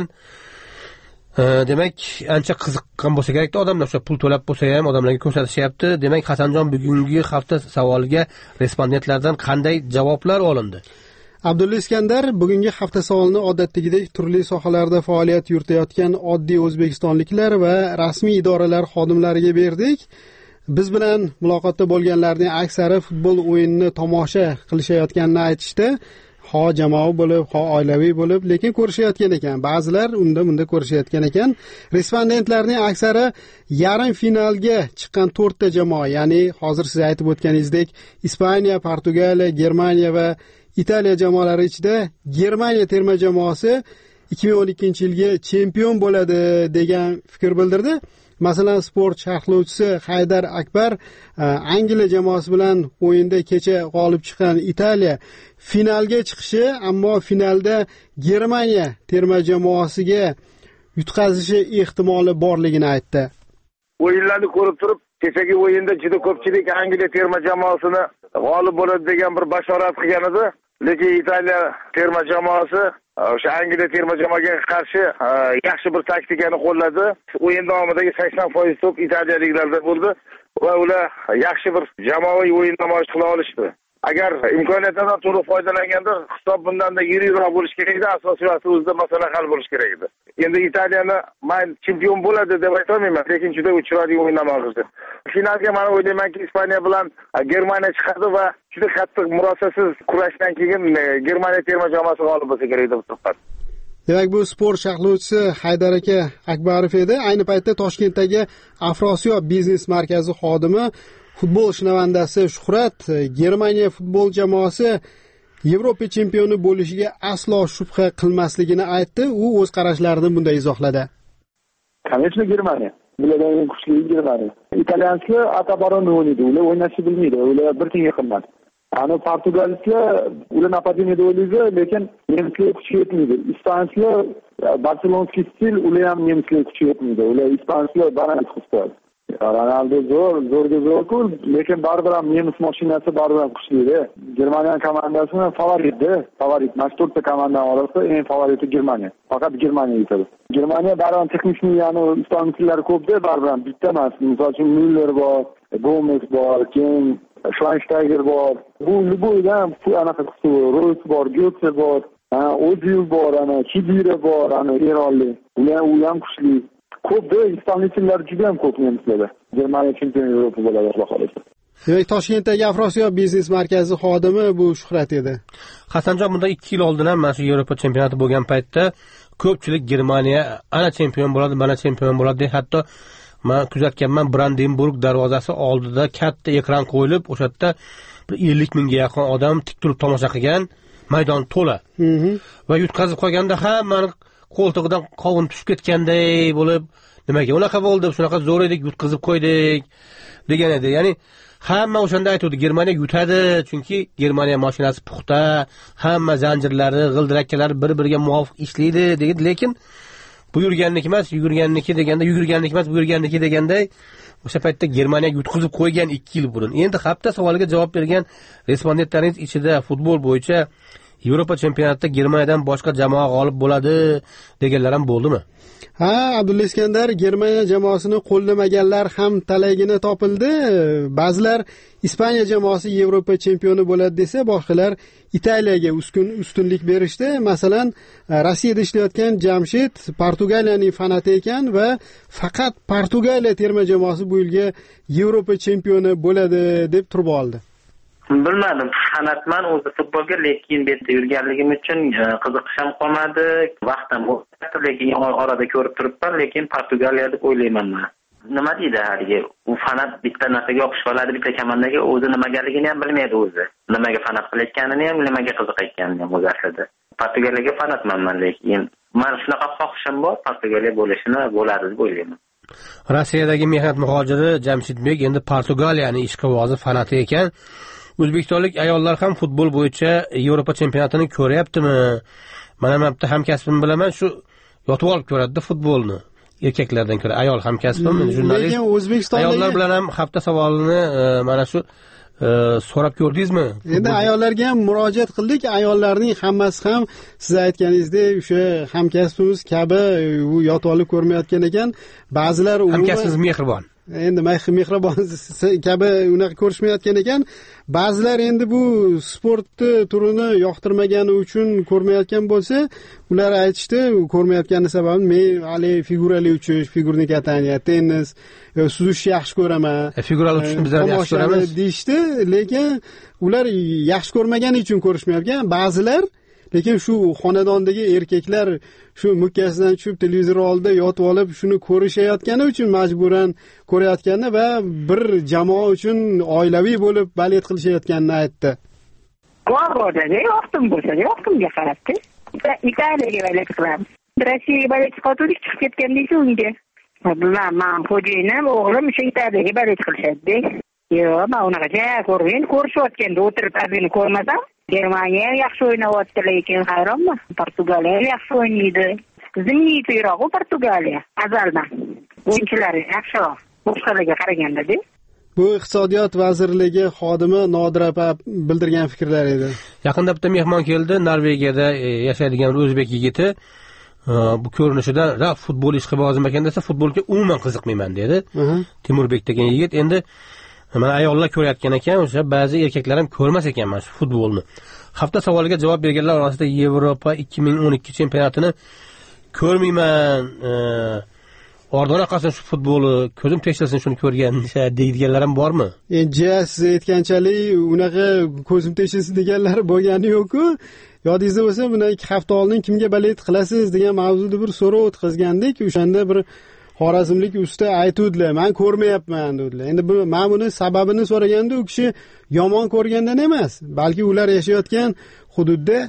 Demak, ancha qiziqqan bo'lsa kerak-da odamlar, o'sha pul to'lab bo'lsa ham odamlarga ko'rsatishyapti. Demak, Hasanjon, bugungi hafta savoliga respondentlardan qanday javoblar olindi? Abdulla Iskandar, bugungi hafta savolini odatdagidek turli sohalarda faoliyat yuritayotgan oddiy o'zbekistonliklar va rasmiy idoralar xodimlariga berdik. Biz bilan muloqotda bo'lganlarning aksari futbol o'yinini tomosha qilishayotganini aytishdi. Ho jamoa bo'lib, ho oilaviy bo'lib, lekin ko'rishayotgan ekan. Ba'zilar unda bunda ko'rishayotgan ekan. Respondentlarning aksari yarim finalga chiqqan to'rtta jamoa, ya'ni hozir siz aytib o'tganingizdek Ispaniya, Portugaliya, Germaniya va Italiya jamoalari ichida Germaniya terma jamoasi ikki ming o'n ikkinchi yilgi chempion bo'ladi degan fikr bildirdi. Masalan, sport sharhlovchisi Haydar Akbar Angliya jamoasi bilan o'yinda kecha g'olib chiqqan Italiya finalga chiqishi, ammo finalda Germaniya terma jamoasiga yutqazishi ehtimoli borligini aytdi. O'yinlarni ko'rib turib, kechagi o'yinda juda ko'pchilik Angliya terma jamoasini g'olib bo'ladi degan bir bashorat qilgan edi. Lekin Italiya terma jamoasi o'sha Angliya terma jamoaga qarshi yaxshi bir taktikani qo'lladi. O'yin davomidagi sakson foiz to'p italiyaliklarda bo'ldi va ular yaxshi bir jamoaviy o'yin namoyish qila olishdi. Agar imkoniyatdan to'liq foydalanganda hisob bundanda yirikroq bo'lish kerak edi, asosiy vaqtda o'zida masala hal bo'lish kerak edi. Endi Italiyani men chempion bo'ladi deb aytolmayman, lekin juda chiroyli o'yin namoyish qildi. Finalga men o'ylaymanki Ispaniya bilan Germaniya chiqadi va juda qattiq murosasiz kurashdan keyin Germaniya terma jamoasi g'olib bo'lsa kerak deb suhbat. Demak, bu sport sharhlovchisi Haydar aka Akbarov edi. Ayni paytda Toshkentdagi Afrosiyo biznes markazi xodimi, futbol shinavandasi Shuhrat Germaniya futbol jamoasi Yevropa chempioni bo'lishiga aslo shubha qilmasligini aytdi. U o'z qarashlarini bunday izohladi. Конечно, Germaniya. Bulardan eng kuchli Germaniya. Italyanskiy atabaron o'ynaydi. Ular o'ynashni bilmaydi. Ular bir tenga qilmadi. Ana portugalistlar ular napadiyada o'ylaydi, lekin nemislar kuchi yetmaydi. Ispaniylar Barselonskiy stil ular ham nemislar kuchi yetmaydi. Ular ispaniylar baland hisoblanadi. Ronaldo zo'r, zo'rga zo'r-ku, lekin baribir ham nemis mashinasi baribir ham kuchli-da. Germaniya komandasini favoritda, favorit. Mana shu to'rtta komandaning orasida eng favoriti Germaniya. Faqat Germaniya yetadi. Germaniya baribir texnik ya'ni ispaniylar ko'p-da, baribir ham bitta emas. Misol uchun Müller bor, Gomez bor, keyin Schweinsteiger bor. Bu Liboydan anaqa Royce bor, Götze bor, Ozil bor, ana Chidira bor, ana Erolli. Ular u ham kuchli. Ko'pda ispaniylar juda ham ko'p nemislarda. Germaniya chempion Yevropa bo'ladi xudo xolasa. Demak, Toshkentdagi Afrosiyob biznes markazi xodimi bu Shuhrat edi. Hasanjon, bunda ikki yil oldin ham mana shu Yevropa chempionati bo'lgan paytda ko'pchilik Germaniya ana chempion bo'ladi, mana chempion bo'ladi deb, hatto men kuzatganman, Brandenburg darvozasi oldida katta ekran qo'yilib, o'sha yerda bir ellik mingga yaqin odam tik turib tomosha qilgan, maydon to'la. Va yutqazib qolganda hammani qo'ltig'idan qovun tushib ketganday bo'lib, nimaga unaqa bo'ldi, shunaqa zo'r edik, yutqazib qo'ydik degan edi. Ya'ni hamma o'shanda aytdi, Germaniya yutadi, chunki Germaniya mashinasi puxta, hamma zanjirlari, g'ildirakkalari bir-biriga muvofiq ishlaydi dedi, lekin buyurganniki emas, yugurganniki deganda, yugurganniki emas, buyurganniki deganday o'sha paytda Germaniya yutqazib qo'ygan ikki yil burun. Endi hafta savoliga javob bergan respondentlaringiz ichida futbol bo'yicha Yevropa chempionatida Germaniyadan boshqa jamoa g'olib bo'ladi deganlar ham bo'ldimi? Ha, Abdulla Iskandar, Germaniya jamoasini qo'llamaganlar ham talagini topildi. Ba'zilar Ispaniya jamoasi Yevropa chempioni bo'ladi desa, boshqalar Italiyaga ustun ustunlik berishdi. Masalan, Rossiyada ishlayotgan Jamshid Portugaliyaning fanati ekan va faqat Portugaliya terma jamoasi bu yilga Yevropa chempioni bo'ladi deb turib oldi. Bilmadim, fanatman o'zi futbolga, lekin bu yerda yurganligim uchun qiziqish ham qolmadi, vaqt ham o'tdi, lekin orada ko'rib turibman, lekin Portugaliya deb o'ylayman men. Nima deydi haligi? U fanat bitta narsaga yoqish qoladi, bitta komandaga, o'zi nimagaligini ham bilmaydi o'zi. Nimaga fanat qilayotganini ham, nimaga qiziqayotganini ham o'zi aslida. Portugaliyaga fanatman men, lekin men shunaqa xohishim bor, Portugaliya bo'lishini bo'ladi deb o'ylayman. Rossiyadagi mehnat muhojiri Jamshidbek endi Portugaliyaning ishqibozi fanati ekan. O'zbekistonlik ayollar ham futbol bo'yicha Yevropa chempionatini ko'ryaptimi? Mana men bitta hamkasbim bilaman, shu yotib olib ko'radi futbolni. Erkaklardan ko'ra ayol hamkasbim, jurnalist. Lekin O'zbekistondagi ayollar bilan ham hafta savolini mana shu so'rab ko'rdingizmi? Endi ayollarga ham murojaat qildik. Ayollarning hammasi ham siz aytganingizdek o'sha hamkasbimiz kabi u yotib olib ko'rmayotgan ekan. Ba'zilar hamkasbimiz mehribon. Endi mehribon kabi unaqa ko'rishmayotgan ekan. Ba'zilar endi bu sportni turini yoqtirmagani uchun ko'rmayotgan bo'lsa, ular aytishdi, ko'rmayotgani sababi men hali figurali uchish, figurniy kataniya, tennis, suzishni yaxshi ko'raman. Figurali uchishni biz ham yaxshi ko'ramiz deyishdi, lekin ular yaxshi ko'rmagani uchun ko'rishmayotgan. Ba'zilar lekin shu xonadondagi erkaklar shu mukkasidan tushib televizor oldida yotib olib shuni ko'rishayotgani uchun majburan ko'rayotgani va bir jamoa uchun oilaviy bo'lib balet qilishayotganini aytdi. Bor bo'ladi, yoqdim bo'lsa, yoqdimga qarabdi. Italiyaga balet qilamiz. Rossiyaga balet qildik, chiqib ketgan deysiz unga. Bilmaman, xo'jayinim, o'g'lim o'sha Italiyaga balet qilishadi. Yo'q, men unaqa ko'rgan, ko'rishayotganda o'tirib azini ko'rmasam. Germaniya yaxshi o'ynayapti, lekin hayronman. Portugaliya yaxshi o'ynaydi. Zimniyroq u Portugaliya azaldan. O'yinchilari yaxshiroq boshqalarga qaraganda-da. Bu iqtisodiyot vazirligi xodimi Nodir opa bildirgan fikrlar edi. Yaqinda bitta mehmon keldi, Norvegiyada yashaydigan o'zbek yigiti. Bu ko'rinishidan ra futbol ishqibozim ekan desa, futbolga umuman qiziqmayman dedi. Timurbek degan yigit. Endi mana ayollar ko'rayotgan ekan, o'sha ba'zi erkaklar ham ko'rmas ekan mana shu futbolni. Hafta savoliga javob berganlar orasida Yevropa ikki ming o'n ikki chempionatini ko'rmayman, ordona qolsin shu futbolni, ko'zim tekshirsin shuni ko'rgan deydiganlar ham bormi? Endi siz aytganchalik unaqa ko'zim tekshirsin deganlar bo'lgani yo'q-ku. Yodingizda bo'lsa, bundan ikki hafta oldin kimga balet qilasiz degan mavzuda bir so'rov o'tkazgandik. O'shanda bir Xorazmlik usta aytuvdilar, men ko'rmayapman dedilar. Endi bu men buni sababini so'raganda u kishi yomon ko'rgandan emas, balki ular yashayotgan hududda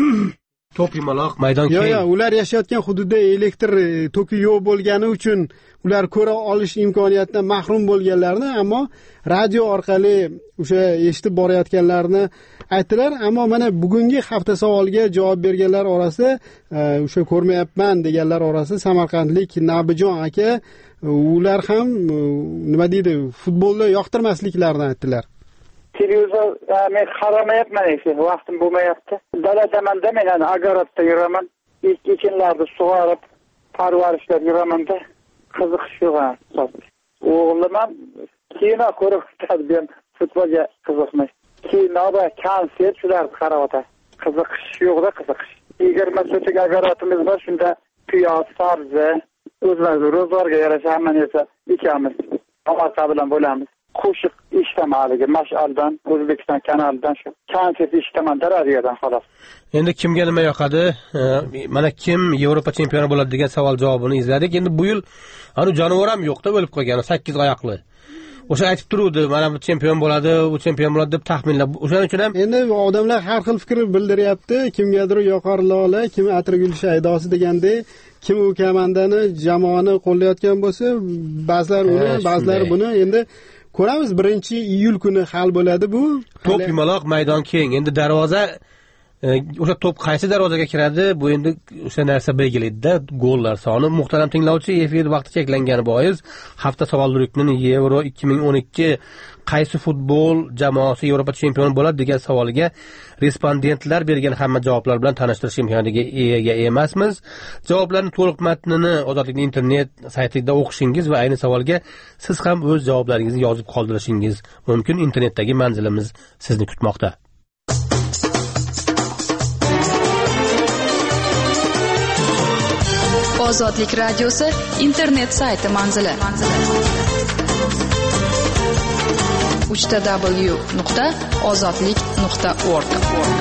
to'p yumaloq maydon keng. Yo'q, yo'q, ular yashayotgan hududda elektr toki yo'q bo'lgani uchun ular ko'ra olish imkoniyatidan mahrum bo'lganlarni, ammo radio orqali o'sha eshitib borayotganlarni aytdilar. Ammo mana bugungi hafta savoliga javob berganlar orasida o'sha ko'rmayapman deganlar orasida samarqandlik Nabijon aka, ular ham nima deydi, futbolni yoqtirmasliklarini aytdilar. Televizor men qaramayapman, esa vaqtim bo'lmayapti. Daladaman-da, men agarotda yuraman. Ekinlarni sug'orib, parvarishlab yuraman-da. Qiziqish yo'q. O'g'lim ham kino ko'rib o'tadi, futbolga qiziqmas. Kino va konsert shularni qarab o'tadi. Qiziqish yo'q-da, qiziqish. yigirma so'tlik agarotimiz bor, shunda piyoz, sabzi, o'zimiz ro'zg'orga yarasha hamma narsa ekamiz. Tomorqa bilan bo'lamiz. Qo'shiq eshitamaligi Mash'aldan, O'zbekiston kanalidan shu konsert eshitaman radiodan xolos. Endi kimga nima yoqadi? Mana kim Yevropa chempioni bo'ladi degan savol javobini izladik. Endi bu yil ana jonivor ham yo'qda, o'lib qolgan sakkiz oyoqli. O'sha aytib turuvdi, mana bu chempion bo'ladi, u chempion bo'ladi deb taxminlab. O'shaning uchun ham endi odamlar har xil fikr bildiryapti. Kimgadir yoqar lola, kim atirgul shaydosi degandek, kim u komandani, jamoani qo'llayotgan bo'lsa, ba'zilar uni, ba'zilar buni. Endi ko'ramiz, birinchi iyul kuni hal bo'ladi bu. To'p yumaloq, maydon keng. Endi darvoza, o'sha to'p qaysi darvozaga kiradi, bu endi o'sha narsa belgilaydi-da, gollar soni. Muhtaram tinglovchi, efir vaqti cheklangani bois hafta savol ruknining Yevro ikki ming o'n ikki qaysi futbol jamoasi Yevropa chempioni bo'ladi degan savoliga respondentlar bergan hamma javoblar bilan tanishtirish imkoniga ega emasmiz. Javoblarning to'liq matnini Ozodlikning internet saytida o'qishingiz va ayni savolga siz ham o'z javoblaringizni yozib qoldirishingiz mumkin. Internetdagi manzilimiz sizni kutmoqda. Ozodlik radiosi internet sayti manzili. uch ta w nuqta ozodlik nuqta org.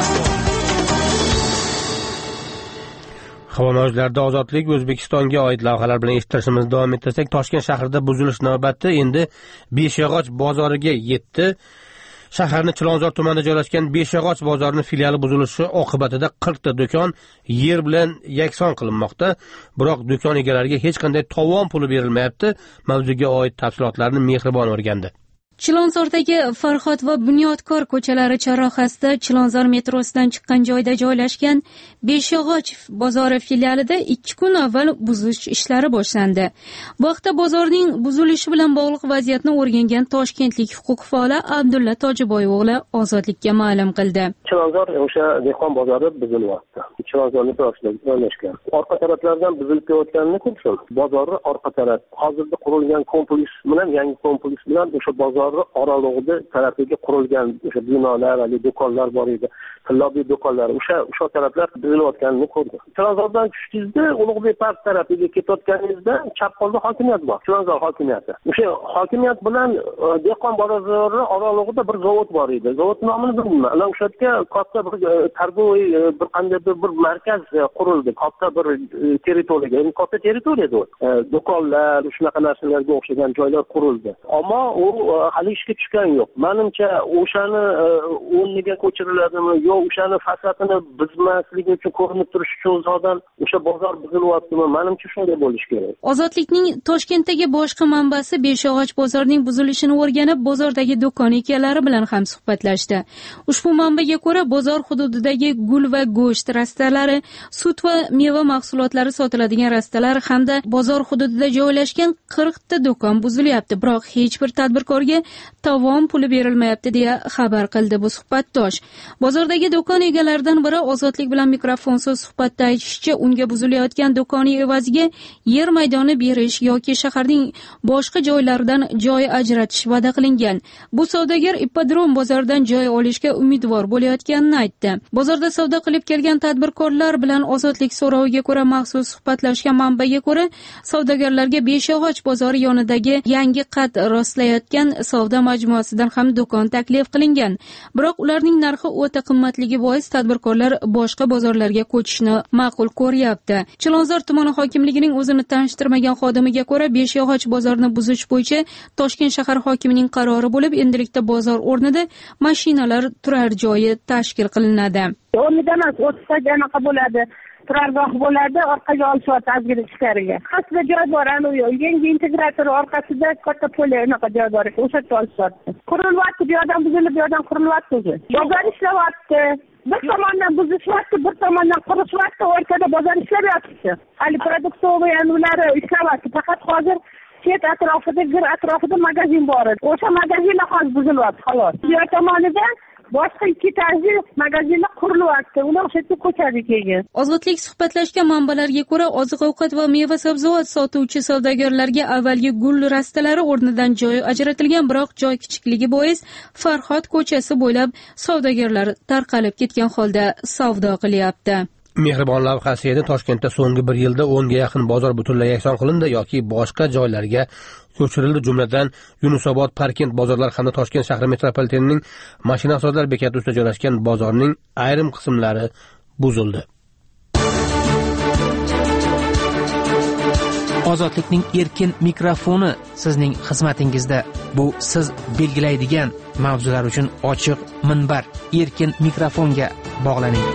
Havo mavjlarida Ozodlik O'zbekistonga oid lavhalar bilan eshittirishimizni davom ettirsak, Toshkent shahrida buzilish navbati endi Beshyog'och bozoriga yetdi. Shaharning Chilonzor tumanida joylashgan Beshyog'och bozorining filiali buzilishi oqibatida qirq ta do'kon yer bilan yakson qilinmoqda. Biroq do'kon egalariga hech qanday tovon puli berilmayapti. Mavzuga oid tafsilotlarni Mehribon o'rgandi. Chilonzordagi Farhod va Bunyodkor ko'chalari chorrahasida Chilonzor metrosidan chiqqan joyda joylashgan Beshyog'och bozori filialida ikki kun avval buzish ishlari boshlandi. Bu vaqtda bozorning buzilishi bilan bog'liq vaziyatni o'rgangan toshkentlik huquq faoli Abdulla Tojiboyev o'g'li Ozodlikka ma'lum qildi. Chilonzor o'sha dehqon bozori buzilyapti. Chilonzor metrosida joylashgan. Orqa taraflardan buzilib ketayotganini ko'rsin. Bozorning orqa taraf hozirda qurilgan kompleks bilan yangi kompleks bilan o'sha bozor oralig'ida tarafiga qurilgan o'sha binolar, ali do'konlar bor edi. Tillobiy do'konlar, o'sha o'sha taraflar buzilayotganini ko'rdim. Chilonzordan tushdingizda, Ulug'bek park tarafiga ketayotganingizda chap qo'lda hokimiyat bor. Chilonzor hokimiyati. O'sha hokimiyat bilan dehqon bozori oralig'ida bir zavod bor edi. Zavod nomini bilmayman. Ana o'sha yerga katta bir targoviy bir qanday bir markaz qurildi. Katta bir territoriyaga, ya'ni katta territoriyada do'konlar, shunaqa narsalarga o'xshagan joylar qurildi. Ammo u hali ishga tushgan yo'q. Menimcha o'shani o'rniga ko'chiriladimi yo o'shani fasadini buzmaslik uchun ko'rinib turish uchun zodan o'sha bozor buzilyaptimi? Menimcha shunday bo'lishi kerak. Ozodlikning Toshkentdagi boshqa manbasi Beshyog'och bozorining buzilishini o'rganib, bozordagi do'kon egalari bilan ham suhbatlashdi. Ushbu manbaga ko'ra, bozor hududidagi gul va go'sht rastalari, sut va meva mahsulotlari sotiladigan rastalar hamda bozor hududida joylashgan qirq ta do'kon buzilyapti. Biroq hech bir tadbirkorga tovon puli berilmayapti deya xabar qildi bu suhbatdosh. Bozordagi do'kon egalaridan biri Ozodlik bilan mikrofonsiz suhbatda aytishicha, unga buzilayotgan do'koni evaziga yer maydoni berish yoki shaharning boshqa joylaridan joy ajratish va'da qilingan. Bu savdogar Ippodrom bozoridan joy olishga umidvor bo'layotganini aytdi. Bozorda savdo qilib kelgan tadbirkorlar bilan Ozodlik so'roviga ko'ra maxsus suhbatlashgan manbaga ko'ra, savdogarlarga Beshyog'och bozori yonidagi yangi qad rostlayotgan savdo majmuasidan ham do'kon taklif qilingan. Biroq ularning narxi o'ta qimmatligi bois tadbirkorlar boshqa bozorlarga ko'chishni ma'qul ko'ryapti. Chilonzor tumani hokimligining o'zini tanishtirmagan xodimiga ko'ra, Beshyog'och bozorini buzish bo'yicha Toshkent shahar hokimining qarori bo'lib, endilikda bozor o'rnida mashinalar turar joyi tashkil qilinadi. O'rnida emas, o'tsa anaqa bo'ladi. turargoh bo'ladi, orqaga olishyapti ozgina ichkariga. Qasda joy bor, ana yangi integrator orqasida katta polya unaqa joy bor ekan, o'sha yerda olishyapti. Qurilyapti, bu yoqdan buzilib, bu yoqdan qurilyapti o'zi. Bozor ishlayapti. Bir tomondan buzishyapti, bir tomondan qurishyapti, o'rtada bozor ishlayapti. Hali produksiya uylari ishlayapti. Faqat hozir chet atrofida, gir atrofida magazin bor edi. O'sha magazinlar hozir buzilyapti, xolos. Bu tomonida boshqa ikki tarzi magazinlar qurilyapti. Ular o'sha yerga ko'chadi keyin. Ozodlik suhbatlashgan manbalarga ko'ra, oziq-ovqat va meva-sabzavot sotuvchi savdogarlarga avvalgi gul rastalari o'rnidan joy ajratilgan, biroq joy kichikligi bois Farhod ko'chasi bo'ylab savdogarlar tarqalib ketgan holda savdo qilyapti. Mehribon lavhasi edi. Toshkentda so'nggi bir yilda o'nga yaqin bozor butunlay yakson qilindi yoki boshqa joylarga ko'chirildi. Jumladan Yunusobod, Parkent bozorlar hamda Toshkent shahri metropolitenining mashina sozlar bekati ustida joylashgan bozorning ayrim qismlari buzildi. Ozodlikning erkin mikrofoni sizning xizmatingizda. Bu siz belgilaydigan mavzular uchun ochiq minbar. Erkin mikrofonga bog'laning.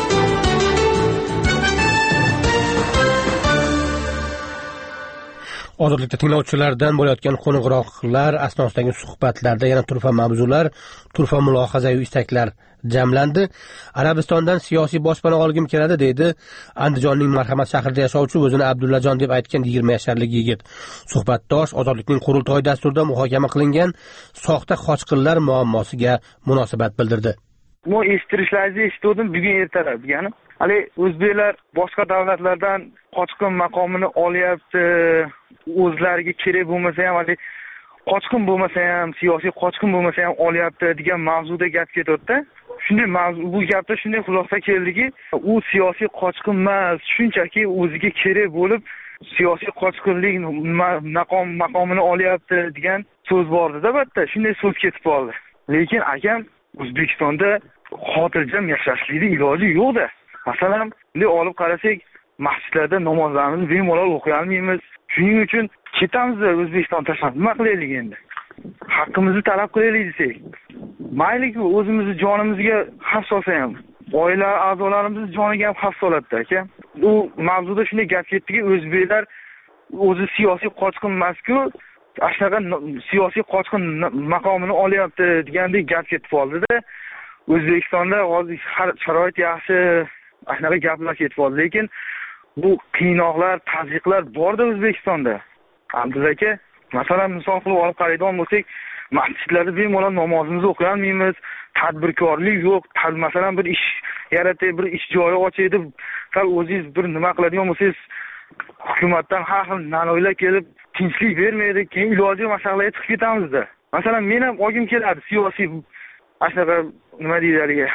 Ozodlikda tinglovchilardan bo'layotgan qo'ng'iroqlar asnosidagi suhbatlarda yana turfa mavzular, turfa mulohaza-yu istaklar jamlandi. Arabistondan siyosiy boshpana olgim keladi deydi Andijonning Marhamat shahrida yashovchi, o'zini Abdullajon deb aytgan yigirma yasharlik yigit. Suhbatdosh Ozodlikning qurultoy dasturida muhokama qilingan soxta qochqinlar muammosiga munosabat bildirdi. Bu eshittirishlarni eshitdim bugun ertalab degani. Hali o'zbeklar boshqa davlatlardan qochqin maqomini olyapti. O'zlariga kerak bo'lmasa ham, hali qochqin bo'lmasa ham, siyosiy qochqin bo'lmasa ham olyapti degan mavzuda gap ketdi. Shunday mavzu bu gapda shunday xulosa keldiki, u siyosiy qochqin emas, shunchaki o'ziga kerak bo'lib siyosiy qochqinlik maqom maqomini olyapti degan so'z bor edi, albatta, shunday so'z ketib qoldi. Lekin akam O'zbekistonda xotirjam yashashlikning iloji yo'q-da. Masalan, bunday olib qarasak, masjidlarda namozlarimizni bemalol o'qiy olmaymiz. Shuning uchun ketamiz O'zbekiston tashlab. Nima qilaylik endi? Haqqimizni talab qilaylik desak. Mayli-ku, o'zimizni jonimizga xavf solsa ham, oila a'zolarimizni joniga ham xavf soladi-da, aka. Bu mavzuda shunday gap ketdiki, o'zbeklar o'zi siyosiy qochqin emas-ku, ashaqa siyosiy qochqin maqomini olyapti degandek gap ketib qoldi-da. O'zbekistonda hozir sharoit yaxshi, shunaqa gaplar ketib qoldi. Lekin bu qiynoqlar, tazyiqlar bor-da O'zbekistonda. Abdulla aka, masalan, misol qilib olib qaraydigan bo'lsak, masjidlarda bemalol namozimizni o'qiy olmaymiz, tadbirkorlik yo'q. Masalan, bir ish yaratay, bir ish joyi ochay deb, sal o'zingiz bir nima qiladigan bo'lsangiz, hukumatdan har xil naloylar kelib, tinchlik bermaydi, keyin iloji mashaqlarga chiqib ketamiz-da. Masalan, men ham olgim keladi siyosiy shunaqa nima deyiladiga,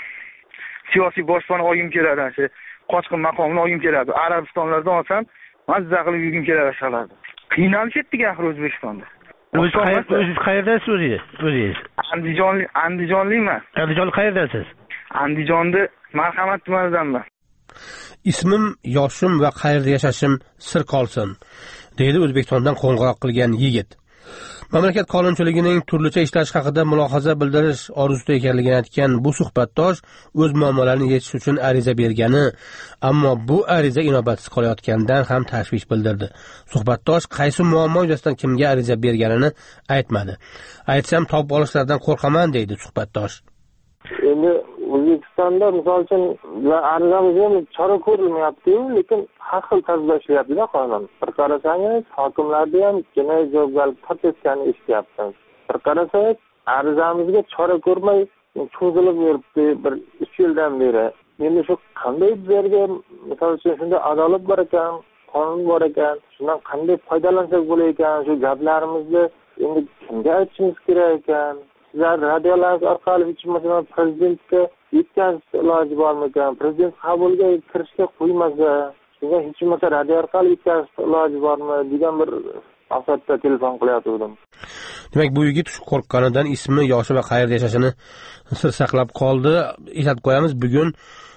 siyosiy boshpana olgim keladi, o'sha qochqin maqomini olgim keladi. Arabistonlarda olsam, mazza qilib yurgim keladi shaharda. Qiynalib ketdik axir O'zbekistonda. O'z qayerdasiz o'zingiz? O'zingiz? Andijonli, Andijonliman. Andijon qayerdasiz? Andijonda Marhamat tumanidanman. Ismim, yoshim va qayerda yashashim sir qolsin, deydi O'zbekistondan qo'ng'iroq qilgan yigit. Mamlakat qonunchiligining turlicha ishlash haqida mulohaza bildirish orzusida ekanligini aytgan bu suhbatdosh o'z muammolarini yechish uchun ariza bergani, ammo bu ariza inobatsiz qolayotganidan ham tashvish bildirdi. Suhbatdosh qaysi muammo yuzasidan kimga ariza berganini aytmadi. Aytsam topib olishlaridan qo'rqaman, deydi suhbatdosh. Endi O'zbekistonda misol uchun arizamiz ham chora ko'rilmayapti-yu, lekin har xil tarzda ishlayapti-da qonun. Bir qarasangiz, hokimlarda ham jinoiy javobgarlik protsessini eshityapmiz. Bir qarasangiz, arizamizga chora ko'rmay cho'zilib yuribdi bir uch yildan beri. Endi shu qanday bizlarga misol uchun shunda adolat bor ekan, qonun bor ekan, shundan qanday foydalansak bo'lar ekan, shu gaplarimizni endi kimga aytishimiz kerak ekan? Sizlar radiolar orqali hech masalan prezidentga yetkazish iloji bormi ekan? Prezident qabulga kirishga qo'ymasa, shunga hech masalan radio orqali yetkazish iloji bormi degan bir maqsadda telefon qilyotgandim. Demak, bu yigit shu qo'rqqanidan ismi, yoshi va qayerda yashashini sir saqlab qoldi. Eslatib qo'yamiz, bugun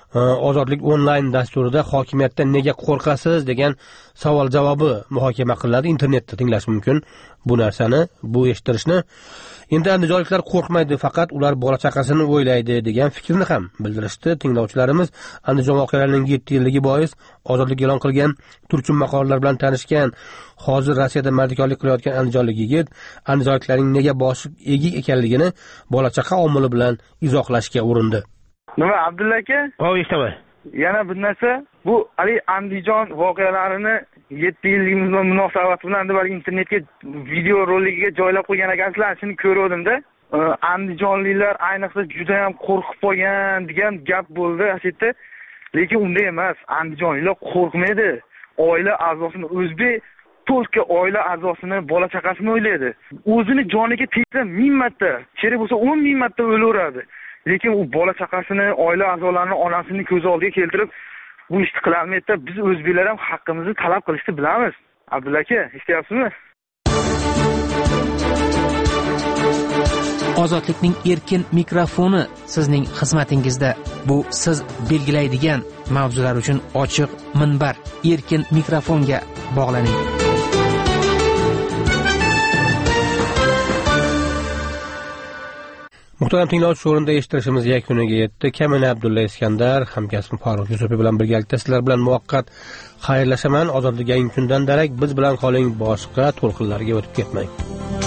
ozodlik onlayn dasturida hokimiyatdan nega qo'rqasiz degan savol javobi muhokama qilinadi. Internetda tinglash mumkin bu narsani, bu eshittirishni. Endi andijonliklar qo'rqmaydi, faqat ular bola chaqasini o'ylaydi degan fikrni ham bildirishdi. Tinglovchilarimiz Andijon voqealarining yetti yilligi bois ozodlik e'lon qilgan turkum maqolalar bilan tanishgan, hozir Rossiyada mardikorlik qilayotgan andijonlik yigit andijonliklarning nega boshi egik ekanligini bola chaqa omili bilan izohlashga urindi. Nima Abdulla aka? Ha, eshitaman. Yana bir narsa, bu ali Andijon voqealarini yetti yilligimiz bilan munosabat bilan balki internetga video roligiga joylab qo'ygan ekansizlar, shuni ko'rdim-da. Andijonliklar ayniqsa juda ham qo'rqib qolgan degan gap bo'ldi aslida. Lekin unday emas. Andijonliklar qo'rqmaydi. Oila a'zosini o'zbek to'lka oila a'zosini, bola chaqasini o'ylaydi. O'zini joniga tegsa ming marta, kerak bo'lsa o'n ming marta o'laveradi. Lekin u bola chaqasini, oila a'zolarini, onasini ko'z oldiga keltirib bu ishni qilolmaydi. Biz o'zbeklar ham haqqimizni talab qilishni bilamiz. Abdulla aka, eshityapsizmi? Ozodlikning erkin mikrofoni sizning xizmatingizda. Bu siz belgilaydigan mavzular uchun ochiq minbar. Erkin mikrofonga bog'laning. Muhtaram tinglovchi, o'rinda eshittirishimiz yakuniga yetdi. Kamina Abdulla Iskandar, hamkasbim Farruh Yusufiy bilan birgalikda sizlar bilan muvaqqat xayrlashaman. Ozodlik yangi kundan darak biz bilan qoling, boshqa to'lqinlarga o'tib ketmang.